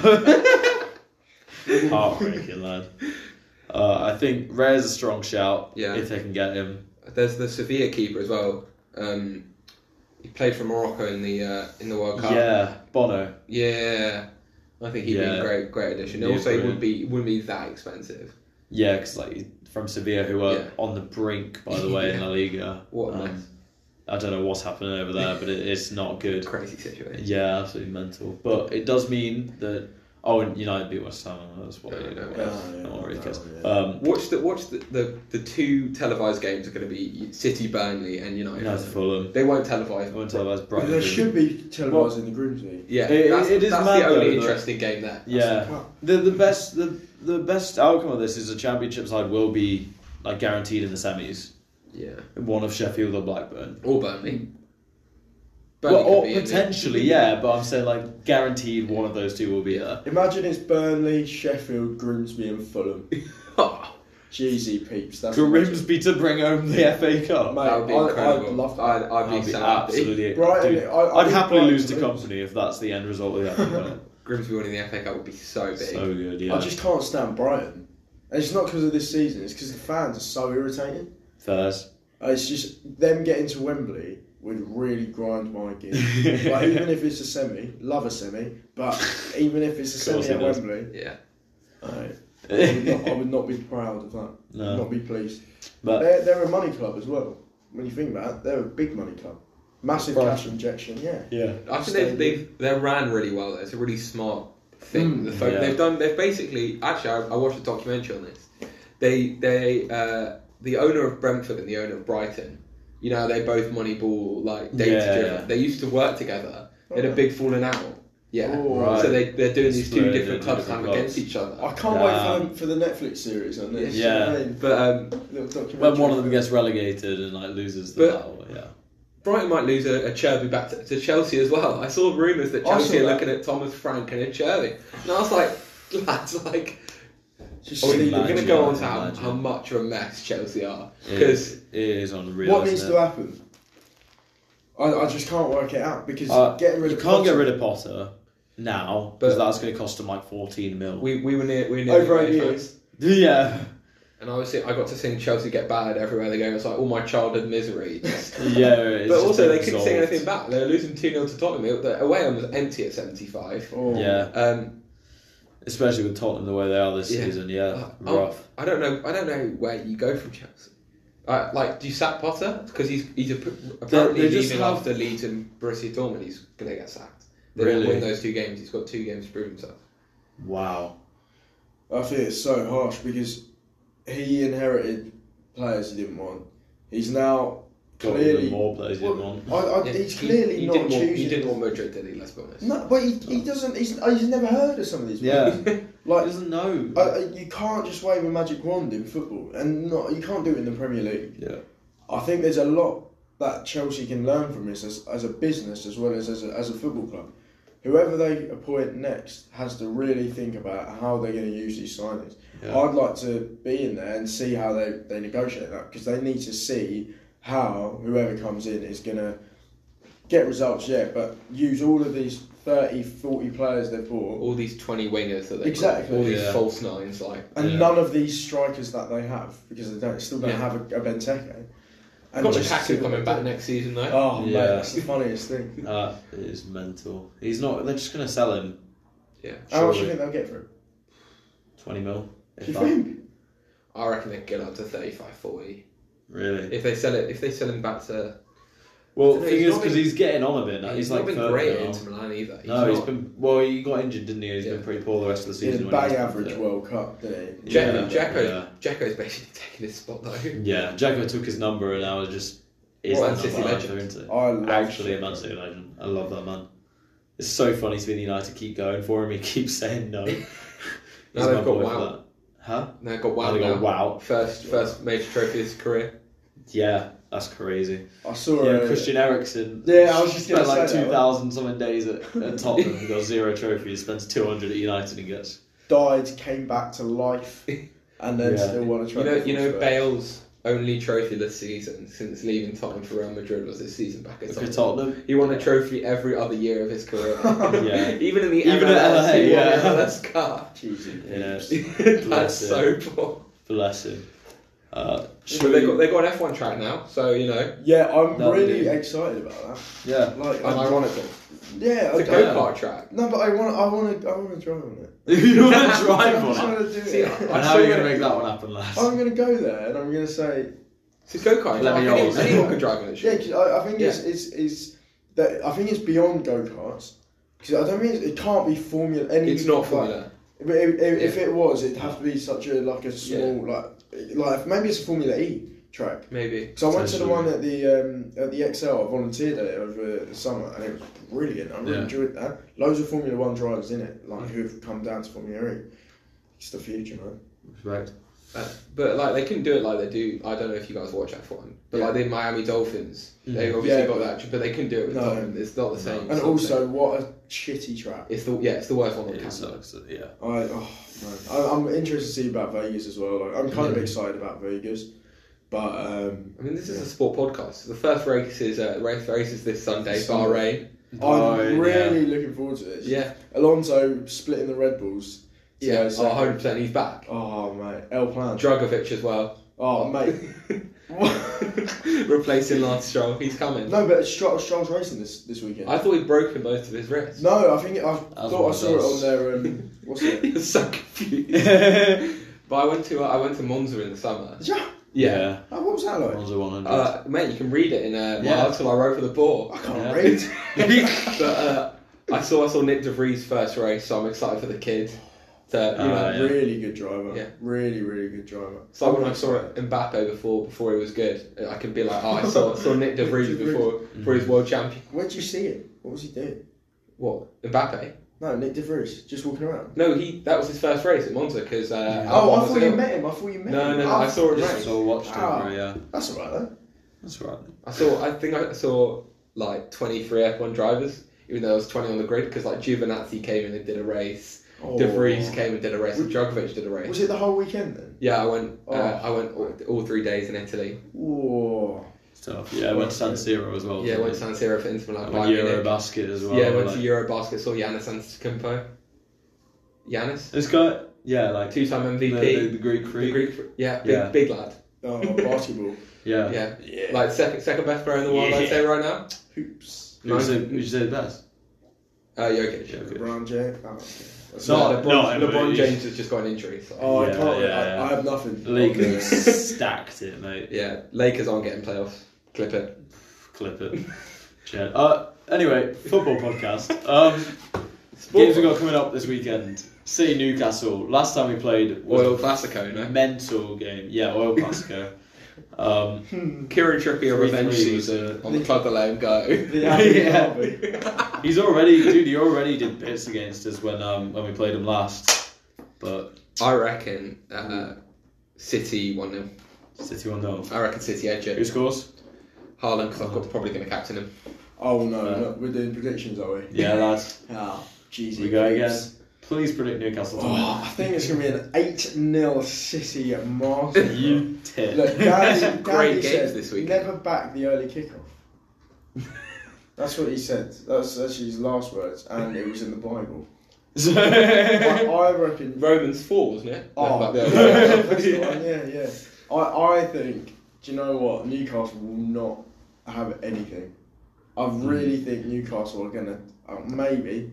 Heartbreaking, lad. Uh, I think Raya's a strong shout. Yeah. If they can get him. There's the Sevilla keeper as well. Um, he played for Morocco in the uh, in the World Cup. Yeah, Bono. Yeah. I think he'd be Yeah. a great great addition. Yeah, Also, he wouldn't brilliant. be wouldn't be that expensive. Yeah, because like from Sevilla, who are Yeah. on the brink, by the way, in La Liga. What a Um, mess. I don't know what's happening over there, but it, it's not good. Crazy situation. Yeah, absolutely mental. But it does mean that. Oh, and United beat West Ham. That's what. No, they no, do. no. Oh, yeah, No one really no, cares. yeah. Um, Watch the watch the, the, the two televised games are going to be City, Burnley, and United. United Fulham. They won't televise. I won't tell us But Brighton. there should be televised in the Grimsby. Yeah, It- that's, it is that's mad the only though, that- interesting game there. Yeah, the the best the the best outcome of this is the Championship side will be like guaranteed in the semis. Yeah. One of Sheffield or Blackburn. Or Burnley. Well, Burnley could or be in there. potentially, yeah, but I'm saying like guaranteed one of those two will be there. Imagine it's Burnley, Sheffield, Grimsby, and Fulham. Jeezy peeps. That's Grimsby to bring home the F A Cup. Mate, That would be I- incredible. I'd love that. I'd, I'd I'd be be so happy. absolutely. Brighton, dude, I- I I'd think happily Brighton lose to lose. company if that's the end result of the F A Cup. Grimsby winning the F A Cup would be so big. So good, yeah. I just can't stand Brighton. And it's not because of this season, it's because the fans are so irritating. Fairs. Uh, It's just them getting to Wembley would really grind my gear. Like, even if it's a semi, love a semi, but even if it's a Of course semi at it does. Wembley, Yeah. I, I, would not, I would not be proud of that. No. Not be pleased. But They're, they're a money club as well. When you think about it, they're a big money club. Massive Right. cash injection, yeah. yeah. I think they've, they've they're ran really well. Though. It's a really smart thing. Mm, the folk, yeah. They've done. They've basically actually. I, I watched a documentary on this. They they uh, the owner of Brentford and the owner of Brighton. You know they both Moneyball like data Yeah, driven. yeah. They used to work together. They had a big falling out. Yeah. Oh, Right. So they they're doing these two Split different into clubs different kind of against clubs. each other. I can't Damn. wait for, for the Netflix series on this. Yeah. You know what I mean? But um, Little documentary. When one of them gets relegated and like loses the But- battle, yeah. Brighton might lose a, a Cherby back to, to Chelsea as well. I saw rumours that I Chelsea saw are that. looking at Thomas Frank and a Cherby. And I was like, lads, like, Just are we see- going to Imagine, go on to how, imagine. how much of a mess Chelsea are? It Because is, it is unreal. what needs isn't to it? happen? I, I just can't work it out because Uh, getting rid you of can't get Potter- rid of Potter now because But- that's going to cost them like fourteen mil. we, we were near, we were near Over the eight away years. fans. yeah, And I was I got to sing Chelsea Get Bad everywhere they go. It's like all my childhood misery. yeah. It's but just also been they couldn't resolved. sing anything back. They were losing two nil to Tottenham. It- The away end was empty at seventy-five. Oh. Yeah, Um, especially with Tottenham the way they are this Yeah. season. Yeah, Uh, oh, rough. I don't know. I don't know where you go from Chelsea. Uh, like, do you sack Potter because he's he's a, apparently they just leaving have- after Leeds and Borussia Dortmund? He's gonna get sacked. They don't Really? win those two games. He's got two games to prove himself. Wow. I think it's so harsh because he inherited players he didn't want. He's now got clearly even more players you well, want. I, I, Yeah, he's he- clearly he not didn't choosing. Want, he didn't want Madrid, did he? Let's be honest. No, but he, he doesn't. He's he's never heard of some of these. Yeah. players. He like doesn't know. I, I- you can't just wave a magic wand in football, and not you can't do it in the Premier League. yeah. I think there's a lot that Chelsea can learn from this as, as a business as well as as a, as a football club. Whoever they appoint next has to really think about how they're going to use these signings. Yeah. I'd like to be in there and see how they, they negotiate that, because they need to see how whoever comes in is going to get results, yeah, but use all of these thirty, forty players they've bought, All these twenty wingers that they Exactly, all these yeah. false nines, like and Yeah. none of these strikers that they have, because they don't still don't Yeah. have a, a Benteke. And got just see Lukaku what coming they back do. next season though. Oh, mate, Yeah. that's the funniest thing. That is mental. He's not. They're just gonna sell him Yeah, How much do you Surely. think they'll get for him? twenty mil. Do If you that. think? I reckon they can get up to thirty-five, forty. Really? If they sell it, if they sell him back to, Well, I the don't know, thing he's is, not because been- he's getting on a bit now. He's, he's like not been thirty great at now. Inter Milan either. He's No, he's not. been. Well, he got injured, didn't he? He's Yeah. been pretty poor the rest of the He season. had a when bang he was average fit. World Cup, didn't he? Jack, Yeah, Jacko, yeah. Jacko's basically taking his spot though. Yeah, Jacko took his number and now just is What, the and City number legend? after Inter. I love Actually, a Jacko. Man City legend. I love that man. It's so funny to be the United keep going for him. He keeps saying no. He's Now my they've got boy for Wow. that. Huh? Now they've got Now Wow. they now. got Wow. First, first major trophy of his career. Yeah, that's crazy. I saw Yeah, a, Christian Eriksen. Yeah, I was just gonna spent like say that. two thousand something days at, at Tottenham and got zero trophies. Spends two hundred at United and gets. died, came back to life, and then Yeah. still won a You trophy. know, you for know, Spurs. Bale's only trophy this season since leaving Tottenham for Real Madrid was his season back at For Tottenham. Tottenham. He won a trophy every other year of his career. Yeah. Even in the Even M L S, at L A, he won yeah. an M L S Cup. Cheesy. Yeah. That's Bless so him. poor. Bless him. Uh, should But they we- got they got an F one track now, so you know, Yeah, I'm No, really dude. excited about that. Yeah. Like, and I, ironically, yeah, it's a I, go kart track. no, but I want, I want to, I want to drive on it. you want to I drive just on it? want to do See, it. I- And how are you going to make that one happen, lads? I'm going to go there and I'm going to say, It's a go kart. Let me know. Anyone, anyone can drive on it. yeah, Sure. 'cause I, I think it's, it's, it's that I think it's beyond go karts. Because I don't mean it's, it can't be Formula. Any It's not like, Formula. But if, if, if Yeah. it was, it'd have to be such a like a small like like maybe it's a Formula E track. Maybe. So I went to the Potentially. one at the um, at the X L. I volunteered at it over the summer, and it was brilliant. I really Yeah. enjoyed that. Loads of Formula One drivers in it, like who've come down to Formula E. It's the future, man. Right. Uh, but like they couldn't do it like they do. I don't know if you guys watch F one, but Yeah. like the Miami Dolphins, they Mm. obviously Yeah. got that, but they couldn't do it with No. Tottenham. It's not the same. And It's not also, the what a shitty track. same. it's the yeah, it's the worst one on the It calendar. sucks. Yeah. I oh man, I, I'm interested to see about Vegas as well. Like, I'm kind of Yeah. excited about Vegas, but um, I mean, this is a sport podcast. The first race is uh, race race is this Sunday, Sunday. Bahrain. I'm really looking forward to this. Yeah, Alonso splitting the Red Bulls. to yeah. go Oh, second. one hundred percent. He's back. Oh mate, El Plan. Dragovic as well. Oh mate. Replacing Lance Stroll. He's coming. No, but Stroll, Stroll's racing this this weekend. I thought he'd broken both of his wrists. No, I think it, I As thought I one saw it does. on their um, what's it? He was so confused. But I went to uh, I went to Monza in the summer. Yeah. Yeah. Oh, what was that like? Monza one hundred. Uh, mate, you can read it in uh, my Yeah. article I wrote for the Ball. I can't Yeah. read. But uh, I saw I saw Nick De Vries first race, so I'm excited for the kid. To, you Uh, know, yeah. Really good driver. Yeah. Really, really good driver. so when I saw Mbappe before before he was good, I could be like, oh, I saw saw Nick De Vries before before he was world champion. Where'd you see him? What was he doing? What Mbappe? No, Nick De Vries, just walking around. No, he that was his first race at Monza because. Uh, Oh, Albon I was thought you ill. met him. I thought you met No, him. no, no, I saw him Just race. saw watched Ah. over, yeah. That's alright then. That's right. I saw. I think I saw like twenty-three F one drivers, even though there was twenty on the grid because like Giovinazzi came in and did a race. Oh. De Vries came and did a race, and Djokovic did a race. Was it the whole weekend then? Yeah, I went. Uh, Oh. I went all, all three days in Italy. Whoa. Tough. Yeah, I went to San Siro as well. Yeah, I went to San Siro for Inter Milan. I Bayern went Munich. Eurobasket as well. Yeah, I went like- to Eurobasket. Saw Giannis Antetokounmpo. Giannis, This guy, yeah, like two-time M V the, P. the, the Greek The freak. Greek, yeah, big, Yeah. big lad. Oh, basketball. Yeah. Yeah, Yeah. like second, second best player in the world. Yeah. I'd say right now. Hoops. Who would you say- Nice. who would you say the best? Uh, Jokic. Jokic. LeBron James. Oh, okay. That's No, it. LeBron, no, LeBron but James has just got an injury. So. Oh, I Yeah, can't. yeah, I, yeah. I have nothing. The Lakers stacked it, mate. Yeah, Lakers aren't getting playoffs. Clip it. Clip it. Jet. Uh, anyway, football podcast. Um, games we got coming up this weekend. City Newcastle. Last time we played was Oil a Classico, no? mental game. Yeah, Oil Classico. Um, Kieran Trippier three revenge three was season a- on the club that let him go. The Abbey Yeah. Derby. he's already, dude. He already did bits against us when um when we played him last. But I reckon uh, City one nil. City one nil. I reckon City edge Who it. scores? Haaland, because I'm probably going to captain him. Oh no, Uh, no, we're doing predictions, are we? Yeah, lads. Oh, jeez. We go again. Please predict Newcastle. Oh, I think it's going to be an eight nil City at Marseille. You tit. Look, Gary, Some great Gary games said, this weekend. never back the early kickoff. That's what he said. That's actually his last words, and it was in the Bible. I, I reckon. Romans four, wasn't it? Oh, Like yeah, the- that's the one, yeah, yeah. I, I think. Do you know what? Newcastle will not have anything. I really think Newcastle are gonna uh, maybe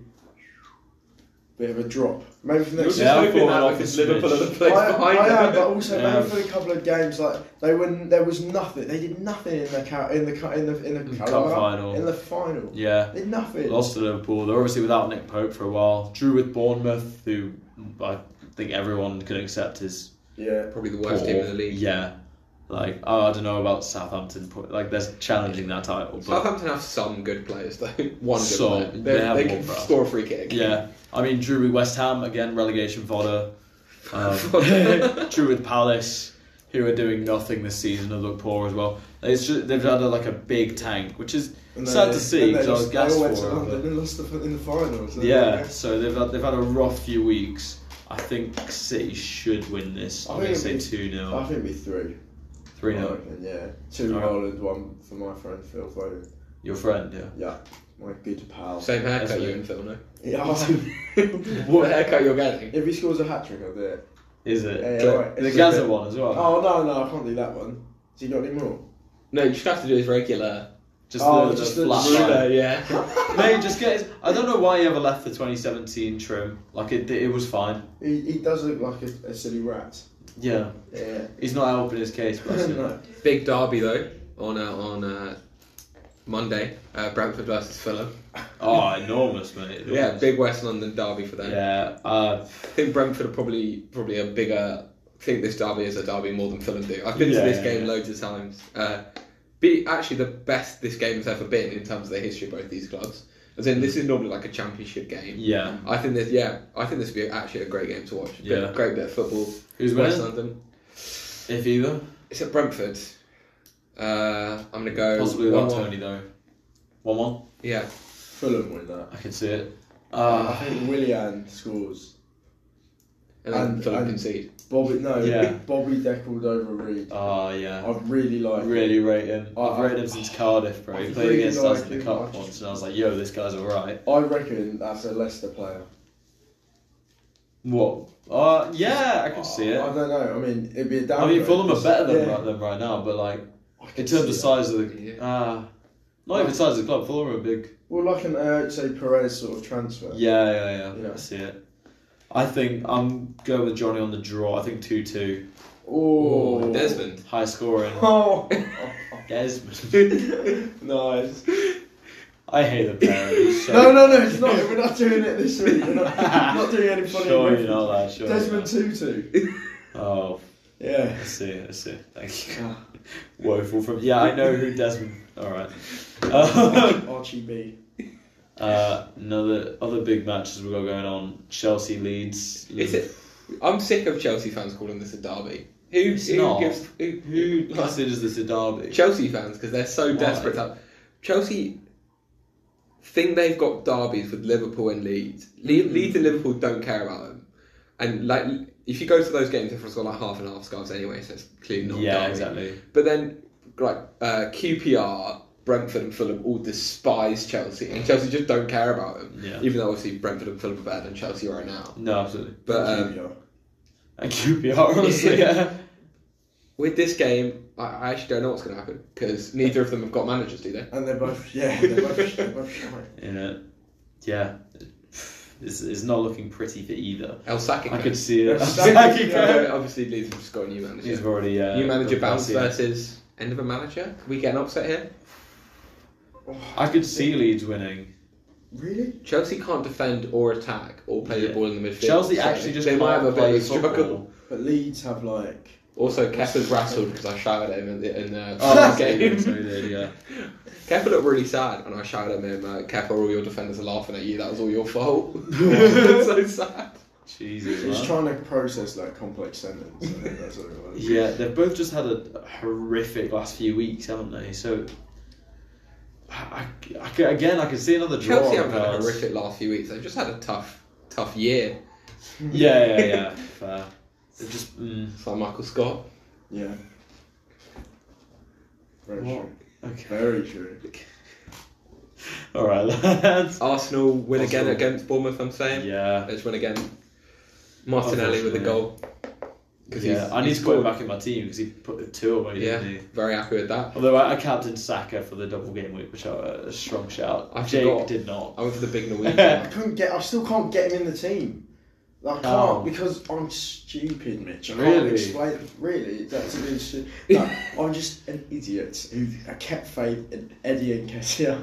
bit of a drop. Maybe for You're next just Yeah, I'm hoping falling that off because a smidge. Liverpool are the place I, behind I them. am, but also Yeah. maybe for a couple of games, like they wouldn't. There was nothing. They did nothing in the ca- in the ca- in the in the Cup Carabao- final. in the final. Yeah. They did nothing. Lost to Liverpool. They're obviously without Nick Pope for a while. Drew with Bournemouth, who I think everyone can accept is Yeah. Probably the worst poor. team in the league. Yeah. Like, oh, I don't know about Southampton. Like, they're challenging that title. But Southampton have some good players though. One good So, player. they They, have they one, can bro. score a free kick. yeah. I mean, Drew with West Ham, again, relegation fodder. Um, Drew with Palace, who are doing nothing this season and look poor as well. It's just, they've had a, like a big tank, which is And sad they- to see and they because I was lost- gassed they all went for to it. London but- and lost the, in the finals. so Yeah, there you so they've had, they've had a rough few weeks. I think City should win this. I I'm going to say think two go. I nil. think it'd be three. three I nil. reckon, yeah. Two Alright. Haaland, one for my friend Phil Foden. Your friend, yeah. Yeah, my good pal. Same haircut That's you it. and Phil, no? Yeah, What haircut you're getting? if he scores a hat trick, I'll do it. Is it? Yeah, the right. the It's Gaza a bit- one as well? Oh no, no, I can't do that one. Has he got any more? No, you just have to do his regular. Just Oh, the, just the the flat ruler, line. yeah. Mate, just get his... I don't know why he ever left the twenty seventeen trim. Like, it it was fine. He, he does look like a, a silly rat. Yeah. Yeah. He's not helping his case, bless him. No. Big derby though on uh, on uh, Monday. Uh, Brentford versus Fulham. Oh, enormous, mate. Enormous. Yeah, big West London derby for them. Yeah, uh, I think Brentford are probably probably a bigger. I think this derby is a derby more than Fulham do. I've been Yeah, to this yeah, game yeah. loads of times. Uh, be actually the best this game has ever been in terms of the history of both these clubs. As in, this is normally like a championship game. yeah. I think this, yeah, I think this would be actually a great game to watch. Bit- Yeah. great bit of football. Who's West winning? London. If either. It's at Brentford. Uh, I'm gonna go Possibly one without one. Tony, though. one one? Yeah, Fulham win that. I can see it. I Uh, think Willian scores. and then And- Fulham and- concede. Bobby, no, Yeah. Bobby Deckled over Reed. oh, yeah. I really like him. Really rate him. I- I've rated him since Cardiff, bro. He I played really against like us in the him. cup I just- once, and I was like, yo, this guy's alright. I reckon that's a Leicester player. What? Uh, yeah, I can see I it. don't know. I mean, it'd be a I downgrade. mean, Fulham are better than, Yeah. right, than right now, but like, I can in terms see of that. size of the. Yeah. Uh, not even size of the club, Fulham are big. Well, like an uh, say Perez sort of transfer. Yeah, yeah, yeah. Yeah. I see it. I think I'm going with Johnny on the draw. I think two two. Oh, Desmond. High scoring. Oh, Desmond. nice. I hate the player. He's so No, no, no, it's not. We're not doing it this week. We're not, not doing any funny Sure, you references. know that. Sure. Desmond Tutu. Oh, Yeah. I see. I see. Thank you. Ah, Woeful from. Yeah, I know who Desmond. All right. Um, Archie B. uh, another other big matches we've got going on. Chelsea Leeds. Is it? I'm sick of Chelsea fans calling this a derby. Who, It's who not. gives who, Who like, considers this a derby? Chelsea fans because they're so Why? desperate. To, Chelsea think they've got derbies with Liverpool and Leeds. Le- Mm-hmm. Leeds and Liverpool don't care about them, and like if you go to those games, everyone's got like half and half scarves anyway, so it's clearly not. a Yeah, derby. exactly. But then like uh, Q P R, Brentford and Fulham all despise Chelsea, and Chelsea just don't care about them. Yeah. Even though obviously Brentford and Fulham are better than Chelsea right now. No, absolutely. But um, And Q P R, honestly, yeah. with this game, I, I actually don't know what's going to happen because neither of them have got managers, do they? And they're both, yeah, they're both, they're both shy. In it. Yeah. It's, it's not looking pretty for either. El Saki. I could see it. El Saki, Yeah, obviously, Leeds have just got a new manager. He's already. Uh, new manager got bounce Garcia. versus end of a manager. Can we get an upset here? I could see Leeds winning. Really? Chelsea can't defend or attack or play Yeah. the ball in the midfield. Chelsea so actually just they might have a can't bit play of a struggle. football. But Leeds have like Also, Kepa's rattled because I shouted at him in the, in the Oh, game. so he did, yeah. Kepa looked really sad, and I shouted at him, uh, Kepa, all your defenders are laughing at you, that was all your fault. It's so sad. Jesus, He's man. trying to process that complex sentence. I think that's what it was. Yeah, they've both just had a horrific last few weeks, haven't they? So, I, I, I- again, I can see another draw. Chelsea on haven't had a cards. horrific last few weeks, they've just had a tough, tough year. Yeah, yeah, yeah. Fair. They're just. Mm, It's like Michael Scott. Yeah. Very What? true. okay. Very true. All right, lads. Arsenal win again Arsenal. against Bournemouth, I'm saying. Yeah. Let's win again. Martinelli with the goal. Cause Yeah, he's, I need he's to put him scored. back in my team because he put the two away, Yeah, didn't he? very happy with that. Although I, I captained Saka for the double game week, which I a strong shout. I Jake forgot. did not. I went for the big Norwegian. I couldn't get. I still can't get him in the team. I can't How? because I'm stupid, Mitch. I Really? can't explain. Really, that's really stupid. No, I'm just an idiot who I kept faith in Eddie and Kessia.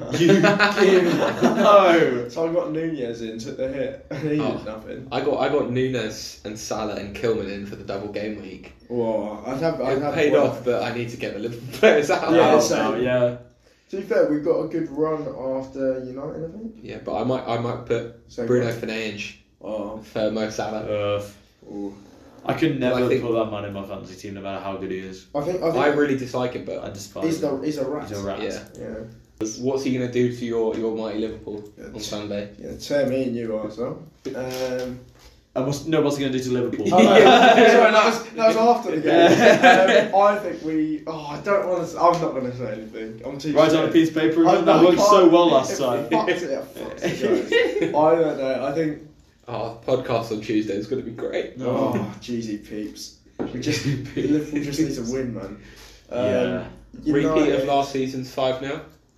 No. So I got Nunez in, took the hit, and he Oh. did nothing. I got I got Nunes and Salah and Kilman in for the double game week. Whoa, I'd have. I'd It have paid one. off, but I need to get the Liverpool players out. Yeah, Oh, same. no, yeah. To be fair, we've got a good run after United, I think. Yeah, but I might I might put So Bruno Fernandes Oh, for Mo Salah. Uh, ooh. I could never I think- put that man in my fantasy team, no matter how good he is. I think. I think I really dislike him, I but despise he's him. the he's a rat. He's a rat. yeah. Yeah. What's he gonna do to your, your mighty Liverpool Yeah, on Sunday? Yeah, tear me and you are so. Um, And what's, no, what's he going to do to Liverpool? oh, no, Yeah. sorry, that was that was after the game. Um, I think we. Oh, I don't want to. I'm not going to say anything. I'm too. Write scared. on a piece of paper. I- That I worked so can't- well last it time. Fucked it, it fucked it, guys. I don't know. I think. Oh, podcast on Tuesday is gonna be great. Oh, jeezy peeps. We just Liverpool just need to win, man. Um, Yeah. Repeat United- of last season's five nil.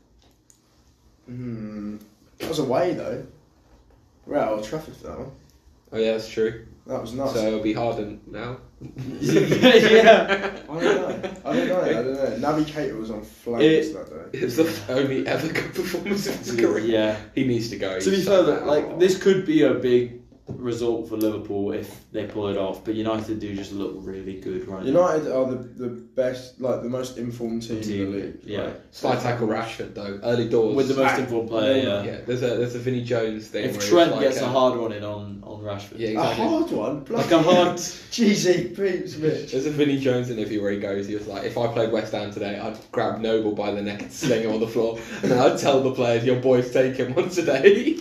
Hmm. That was away though. We're at Old Trafford for that one. Oh yeah, that's true. That was nuts. So it'll be harder now. Yeah. I don't know. I don't know. I don't know. Navigator was on flames It- that day. It's the only ever good performance of his career. Yeah. He needs to go. To be He's fair, so that bad. like this could be a big result for Liverpool if they pull it off, but United do just look really good right now. United are the, the best, like the most informed team, Team, in the league. yeah. Right? Slide tackle Rashford though, early doors. With the most Ah, informed player, yeah. yeah, there's a there's a Vinnie Jones thing. where If he's Trent like gets a uh, hard one in on, on Rashford. yeah, A exactly. hard one. Like a hard. Cheesy peeps, Mitch. There's a Vinnie Jones interview where he goes, he was like, if I played West Ham today, I'd grab Noble by the neck and sling him on the floor, and then I'd tell the players, your boys take him once a day.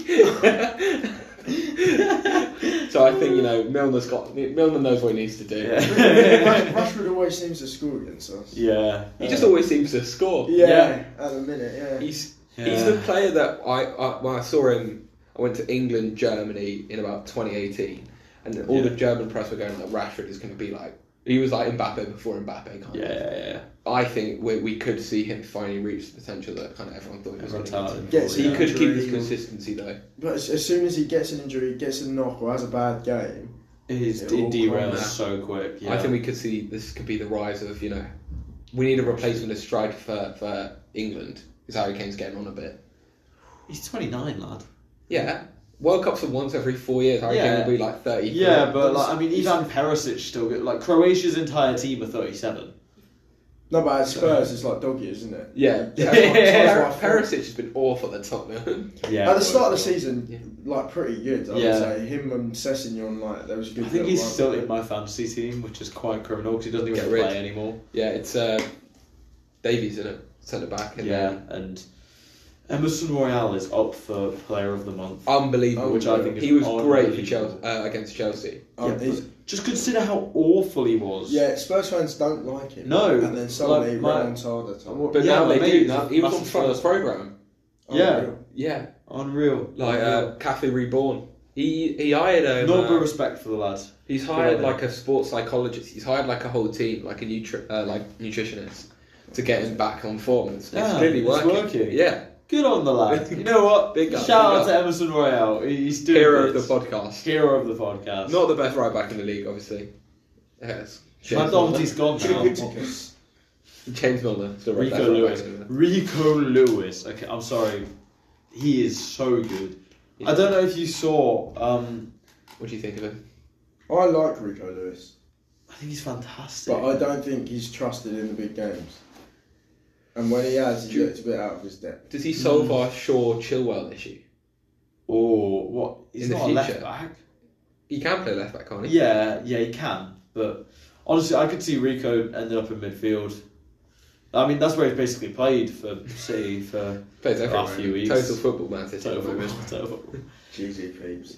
So I think, you know, Milner's got Milner knows what he needs to do. Yeah. Rash- Rashford always seems to score against us. Yeah. He just always seems to score. Yeah, Yeah. at the minute, yeah. He's Yeah. he's the player that I, I when I saw him, I went to England, Germany in about twenty eighteen, and all Yeah. the German press were going that Rashford is going to be like, he was like Mbappe before Mbappe kind Yeah, of. yeah, yeah. I think we, we could see him finally reach the potential that kind of everyone thought he was going Everyone to touted. get. Gets He an could keep this injury. consistency though. But as, as soon as he gets an injury, gets a knock, or has a bad game, He's It it all derails comes- so quick. Yeah. I think we could see this could be the rise of, you know, we need a replacement of striker for, for England. Because Harry Kane's getting on a bit. he's twenty-nine, lad. Yeah. World Cups are once every four years. Harry Yeah. Kane will be like thirty. Yeah, but like I mean, Ivan Perisic still good. Like Croatia's entire team are thirty-seven. no, but at Spurs it's like dog years, isn't it? Yeah. Yeah. Per- Yeah. Perisic has been awful at Tottenham. Yeah. At the start of the season, Yeah. like pretty good. I Yeah. would say him and Sessegnon, like there was a good. I think little he's run. still in my fantasy team, which is quite criminal because he doesn't even Get rid. play anymore. Yeah, it's uh, Davies in it, centre back. And Yeah, and Emerson Royale is up for Player of the Month. unbelievable. Which I think is he was great for unbelievable. Chelsea uh, against Chelsea. Um, Yeah, he's- Just consider how awful he was. yeah, Spurs fans don't like him. No, and then suddenly like, my- remontada time. Well, But yeah, now my they mate do. is Now a he was on massive front of the Spurs fan. program. Yeah. Unreal. Yeah, Unreal. like Unreal. uh, Cafe Reborn. He he hired a. Not but uh, respect for the lad. He's hired Yeah. like a sports psychologist. He's hired like a whole team, like a nutri- uh, like nutritionist, to get him back on form. It's, it's Yeah, clearly it's working. working. Yeah, Good on the lad. You know what? Big up, Shout big out up. to Emerson Royale. He's doing hero of bits. the podcast. Hero of the podcast. Not the best right back in the league, obviously. Yes. Matt Doherty's gone now. Criticus. James Milner, still right Rico best right Lewis. back in the league. Rico Lewis. Okay, I'm sorry. He is so good. Yeah. I don't know if you saw. Um, What do you think of him? I like Rico Lewis. I think he's fantastic. But I don't think he's trusted in the big games. And when he has, he gets a bit out of his depth. Does he solve mm. our Shaw Chilwell issue? Or what? He's In the not a future. left back. He can play left back, can't he? Yeah, yeah, he can. But honestly, I could see Rico ended up in midfield. I mean, that's where he's basically played for City for Plays the last few weeks. Total football, man. City. Total football. Total football. Cheesy peeps.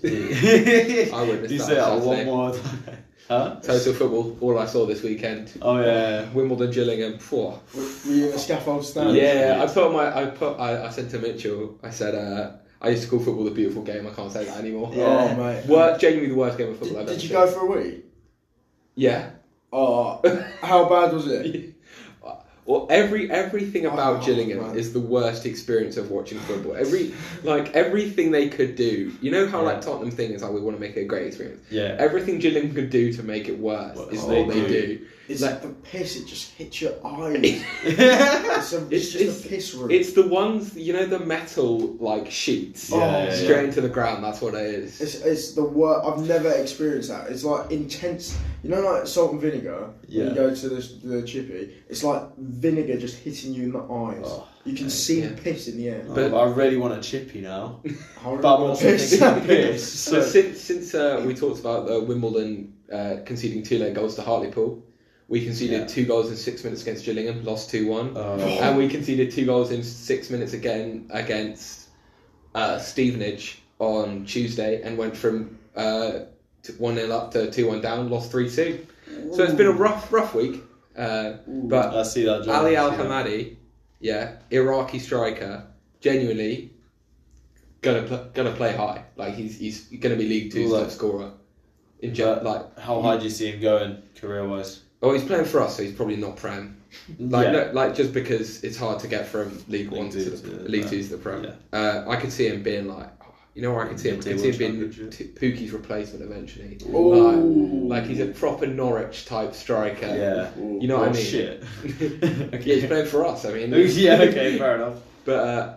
I witnessed You that say that Saturday. one more time. Huh? Total football. All I saw this weekend. Oh yeah. Wimbledon, Gillingham. Phew. Were you in a scaffold stand? Yeah, I put my. I put. I, I said to Mitchell. I said. Uh, I used to call football the beautiful game. I can't say that anymore. Oh mate. Wor- genuinely the worst game of football Did, I've ever did you seen. go for a wee? Yeah. Oh, how bad was it? Well, every everything about Oh, Gillingham man. is the worst experience of watching football. Every like everything they could do. You know how Yeah. like Tottenham thing is like we want to make it a great experience. Yeah. Everything Gillingham could do to make it worse Well, is oh, what they they do. It's Like- like the piss. It just hits your eyes. it's, a, it's, It's- just it's- a piss room. It's the ones you know the metal like sheets Oh, Yeah, yeah, straight yeah. into the ground. That's what it is. It's, it's the worst. I've never experienced that. It's like intense. You know, like salt and vinegar. Yeah. When you go to the, the chippy, it's like vinegar just hitting you in the eyes. Oh, you can see yeah. the piss in the air. But- I really want a chippy now. Horrible But I'm also piss. thinking piss. So So since since uh, we talked about uh, Wimbledon uh, conceding two late goals to Hartlepool, we conceded Yeah. two goals in six minutes against Gillingham, lost two one. Oh. And we conceded two goals in six minutes again against uh, Stevenage on Tuesday and went from uh, one nil up to two one down, lost three two. So it's been a rough, rough week. Uh, but I see that. John. Ali I Al see that. Hamadi, yeah, Iraqi striker, genuinely gonna pl- gonna play high. Like he's he's gonna be League Two's Well, top scorer. In gen- But like How high do you see him going career wise? oh, he's playing for us, so he's probably not Prem. Like Yeah. no, like just because it's hard to get from League, League One Two to the to the League Prem. Two to the Prem. Yeah. Uh, I could see him being like, oh, you know where I could see him. I could see him being Mid-table t- Pookie's replacement eventually. Ooh. Like, like he's a proper Norwich type striker. Yeah. Ooh. You know what I Oh, mean? shit. Yeah, he's playing for us. I mean, Yeah. Okay. Fair enough. But uh,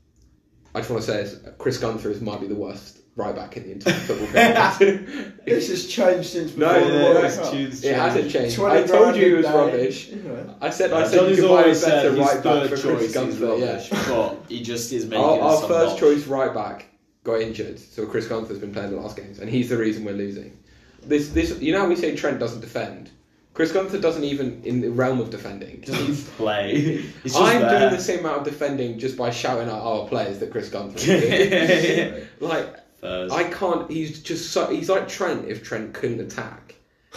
I just want to say this, Chris Gunther is might be the worst right back in the entire football game. This has changed since No, before the yeah, World it's Cup. changed. It hasn't changed. twenty I told grand you he was a day. rubbish. You know. I said I Yeah, said you Johnny's could buy a always better said his right back third for choice Chris is Gunther. Yeah. rubbish, but he just is making Our, it our some first notch. choice right back got injured, so Chris Gunther's been playing the last games, and he's the reason we're losing. This this you know how we say Trent doesn't defend. Chris Gunther doesn't even in the realm of defending. Doesn't play. He's just I'm there. doing the same amount of defending just by shouting at our players that Chris Gunther is doing. Like Furs. I can't. He's just so. He's like Trent if Trent couldn't attack.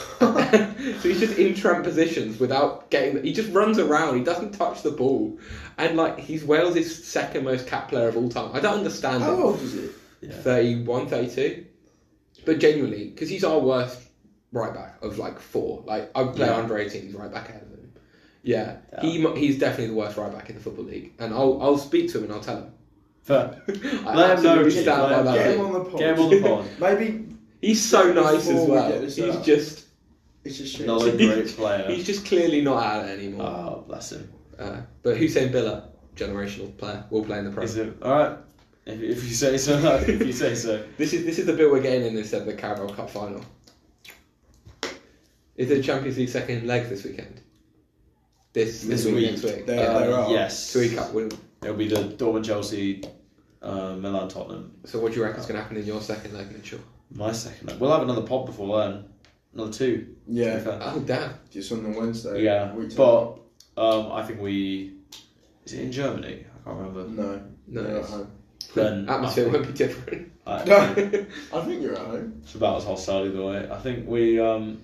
So he's just in Trent positions without getting. He just runs around. He doesn't touch the ball, and like he's Wales' second most capped player of all time. I don't understand How it. old is it? Yeah. thirty-one, thirty-two But genuinely, because he's our worst right back of like four. Like I play Yeah. under eighteens right back ahead of him. Yeah, Yeah. he mu- he's definitely the worst right back in the football league, and I'll I'll speak to him and I'll tell him. Fair. I Let him know, absolutely Keith, stand let by him that. Get thing. him on the pod. Get him on the pod. Maybe He's so nice Before as we well. get this He's out. just it's just shit. Another great player. he's just clearly not at it anymore. Oh, bless him. Uh, but Hussein Billa, generational player, will play in the Pro. Is it all right? If, if you say so. If you say so. This is this is the bit we're getting in instead of the Carabao Cup final. Is there Champions League second leg this weekend? This This week, week. next week. There- Yeah. there are. Yes. Three Cup win. It'll be the Dortmund, Chelsea, uh, Milan, Tottenham. So what do you reckon is going to happen in your second leg, Mitchell? My second. We'll have another pod before then. Another two. to be Yeah, fair. Oh damn! just on the Wednesday. Yeah, week but um, I think we. Is it in Germany? I can't remember. no, No, you're at it's- home. Then atmosphere I think, won't be different. I, I think you're at home. it's about as hostile either way. I think we. Um,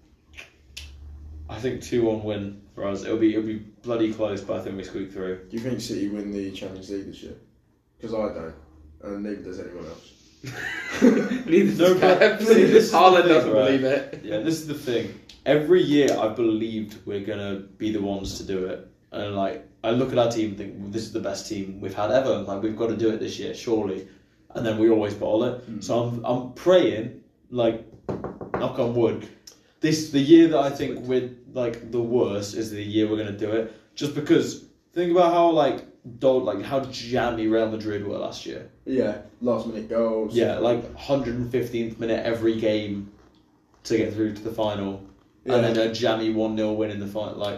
I think two one win for us. It'll be it'll be bloody close, but I think we squeak through. Do you think City win the Champions League this year? Because I don't, and neither does anyone else. Neither No, does but- Pep. see, this is the Haaland thing, doesn't right? believe it. Yeah, this is the thing. Every year I believed we're gonna be the ones to do it, and like I look at our team and think well, this is the best team we've had ever. Like we've got to do it this year, surely. And then we always bottle it. Mm. So I'm I'm praying, like, knock on wood. This the year that I think we're like the worst is the year we're gonna do it. Just because think about how like dull, like how jammy Real Madrid were last year. Yeah, last minute goals. Yeah, like one hundred fifteenth minute every game to get through to the final. Yeah. and then a jammy one nil win in the final. Like,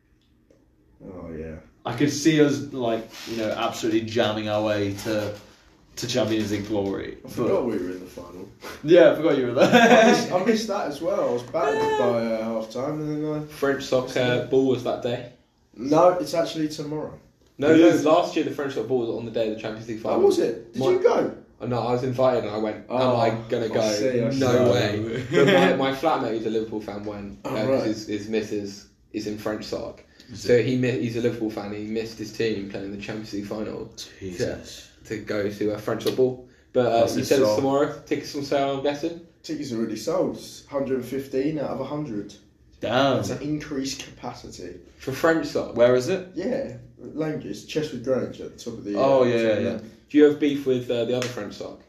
Oh yeah. I could see us like you know absolutely jamming our way to to Champions League glory. I forgot we were in the final. Yeah, I forgot you were I, there. missed, I missed that as well. I was battered by uh, half time, and then I. French soccer ball was that day. No, it's actually tomorrow. No, It no. is. Last year the French soccer ball was on the day of the Champions League Oh, final. was it? Did My- you go? Oh, no, I was invited and I went. Oh, Am I gonna I go? see, I see. No Oh. way. But my, my flatmate, who's a Liverpool fan, went Oh, because right. his, his missus is in French soccer. So he mi- he's a Liverpool fan. He missed his team playing the Champions League final Jesus. to go to a French football. But uh, That's you his said it's soul. tomorrow. Tickets on sale, I'm guessing. Tickets are already sold. It's one hundred fifteen out of one hundred. Damn. It's an increased capacity. For French soccer. Where is it? Yeah, Langis, Chestwood Grange at the top of the. Oh, uh, yeah, top of yeah. the- Do you have beef with uh, the other French soccer?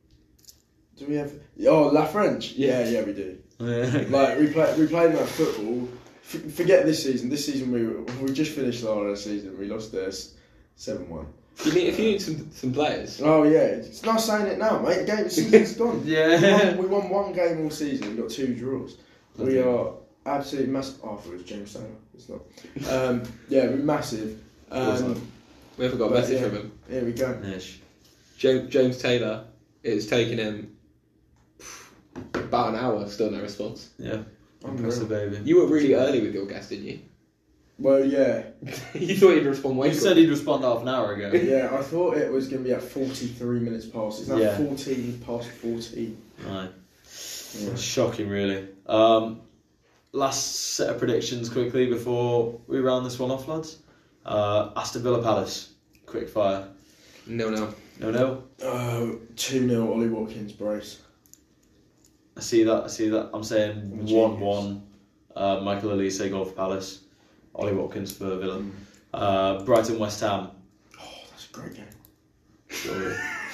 Do we have? Oh, La French. Yeah. Yeah, yeah, we do. Like we play, we played that football. F- forget this season. This season we were- we just finished last season. We lost this seven one. You need, if you need some some players. Oh yeah, it's not saying it now, mate. The game the season's gone. Yeah. We won, we won one game all season. We got two draws. We are absolutely massive. Oh, I thought it was James Taylor. It's not. Um, yeah, we're massive. Um, We haven't got a But, message yeah. from him. here we go. Nish. James, James Taylor. It's taken him about an hour. Still no response. Yeah. Unreal. Impressive, baby. You were really early with your guest, didn't you? Well, yeah, You thought he'd respond way You quicker. said he'd respond half an hour ago. yeah. I thought it was going to be at forty-three minutes past. It's now Yeah. fourteen past fourteen. Right. Yeah. Shocking, really. Um, last set of predictions quickly before we round this one off, lads. Uh, Aston Villa Palace. Quick fire. No, no. No, no. Uh, two nil Ollie Watkins brace. I see that. I see that. I'm saying Genius. one one. Uh, Michael Elise goal for Palace. Ollie Watkins for Villa. Uh, Brighton West Ham. Oh, that's a great game. Surely.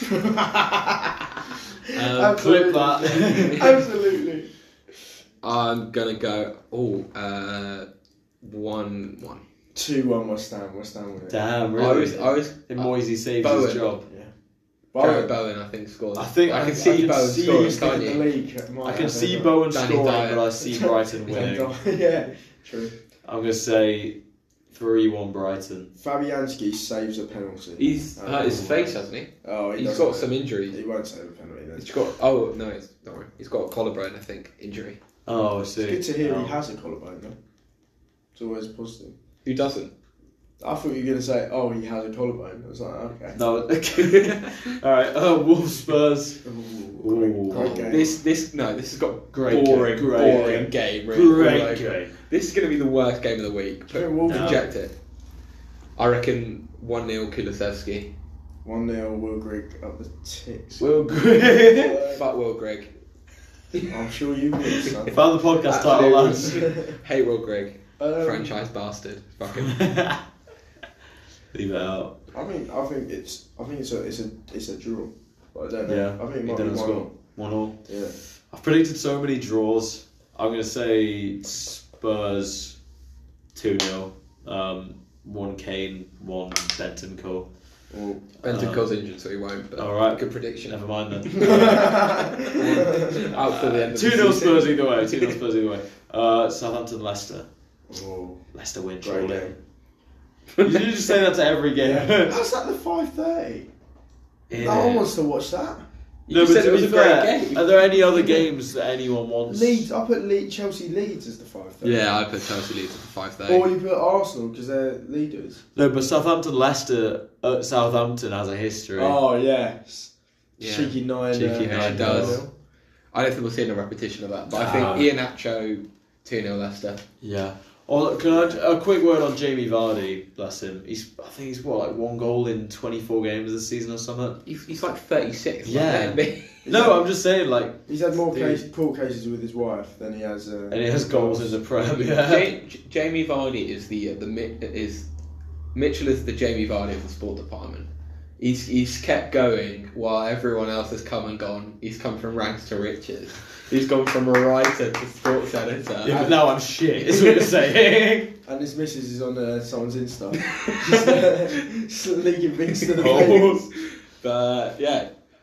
Um, clip that. Absolutely. I'm gonna go. Oh, uh, one one. two one West Ham. West Ham win it. Damn, I really? was, I was. And Moisey saves Bowen. his job. Gareth Bowen. Bowen, I think, scored. I think I I can can- see I can Bowen see scoring, he's can't in the you? league. Might I can have see it. Bowen Danny scoring, Dyer. but I see Brighton winning. Yeah, true. I'm going to say three one Brighton. Fabianski saves a penalty. He's Oh, hurt his face, hasn't he? Oh, he He's doesn't got know. some injuries. He won't save a penalty then. He's got. Oh no, it's don't worry. He's got a collarbone, I think, injury. Oh, I see. It's good to hear oh. he has a collarbone though. It's always positive. Who doesn't? I thought you were going to say, oh, he has a collarbone. I was like, okay. No. Alright, uh, Wolves Spurs. Ooh, Ooh. great, great game. This, this, no, this has got Great boring, game, great boring game. really, all Great over. game. This is going to be the worst game of the week. Yeah, But Wolves- reject it. I reckon one nil Kulusevski. one nil Will Grigg up the tits. Well, good. Fuck Will Grigg. I'm sure you will, son. Found the podcast title, lads. Hate Will Grigg. Um, Franchise bastard. Fuck him. Leave it out. I mean, I think it's, I think it's a, it's a, it's a draw. But I don't know. Yeah, I think it he might be didn't one. score. One all. Yeah. I've predicted so many draws. I'm going to say Spurs two nil. Um, one Kane, one Benton Cole. Well, Benton Um, Cole's injured, so he won't. But alright. good prediction. Never mind then. Out for the end of two the nil season. Spurs either way. two nil Spurs either way. Uh, Southampton Leicester. oh, Leicester win, great surely. game. You should just say that to every game. Yeah. How's that the five thirty? Yeah. No one wants to watch that. You No, just but said to it was be a great fair, game. are there any other games that anyone wants? Leeds, I put Leeds, Chelsea Leeds as the five thirty. Yeah, I put Chelsea Leeds at the five thirty. Or you put Arsenal because they're leaders. No, but Southampton Leicester. Uh, Southampton has a history. Oh yes, Yeah. cheeky nine. Cheeky uh, nine Yeah, it does. nil. I don't think we'll see a repetition of that, but I think Ah. Ian Nacho two nil Leicester. Yeah. Oh, can I a quick word on Jamie Vardy? Bless him. He's I think he's what like one goal in twenty-four games this season or something. He's, he's like thirty-six. Yeah. Like, No, I'm just saying like, He's had more Dude. case, court cases with his wife than he has. Uh, and he has goals in the Prem. Ja- Yeah. J- Jamie Vardy is the uh, the Mi- is Mitchell is the Jamie Vardy of the sport department. He's he's kept going while everyone else has come and gone. He's come from rags to riches. He's gone from a writer to sports editor. Yeah, but now I'm shit. Is what you're saying. and his missus is on uh, someone's Insta. Just, uh, just leaking things to the Oh. fans. But yeah,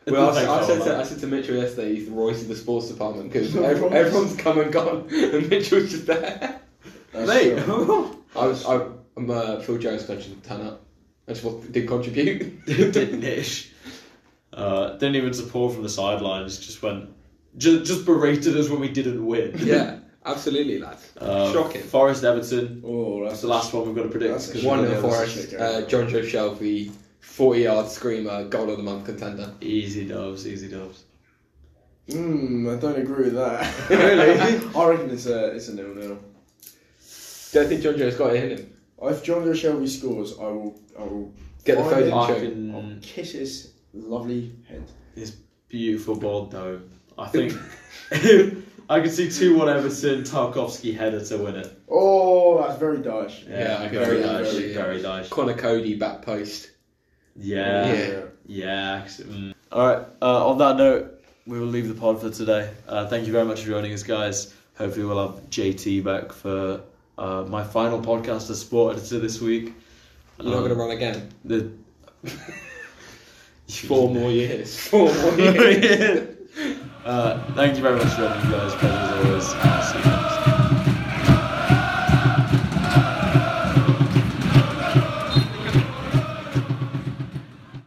Well, I, Thanks, I, said Rob. to, I said to Mitchell yesterday, he's the Royce of the sports department because everyone, everyone's come and gone, and Mitchell's just there. That's Mate, true. I was, I, I'm uh, Phil Jones country turn up. I just wa- didn't contribute. didn't ish. Uh, didn't even support from the sidelines. Just went, just, just berated us when we didn't win. Yeah, absolutely, lads. Uh, Shocking. Forest Everton. Oh, That's that's the last one we've got to predict. That's a 'cause shame. One we've nil got the that's a Forest. shit Uh, game. John Joe Shelby, forty yard screamer, goal of the month contender. other- Easy dubs, easy dubs. Mm, I don't agree with that. Really? I reckon it's a it's a nil nil. Don't think John Joe's got it in him. If John Joe Shelby scores, I will I will Get the Find Foden it. I show. I'll can kiss his lovely head. beautiful bald dome. I think I can see two one Everton. Tarkovsky header to win it. Oh, that's very Dyche. Yeah, I can very see that, nice, very, very yeah. nice. Connor Cody back post. Yeah, Yeah. yeah. Mm. All right. Uh, on that note, we will leave the pod for today. Uh, thank you very much for joining us, guys. Hopefully, we'll have J T back for uh, my final podcast as sport editor this week. You're not Um, going to run again. The Four more years. Four more years. uh, thank you very much for joining us, guys. Pleasure as always. See you.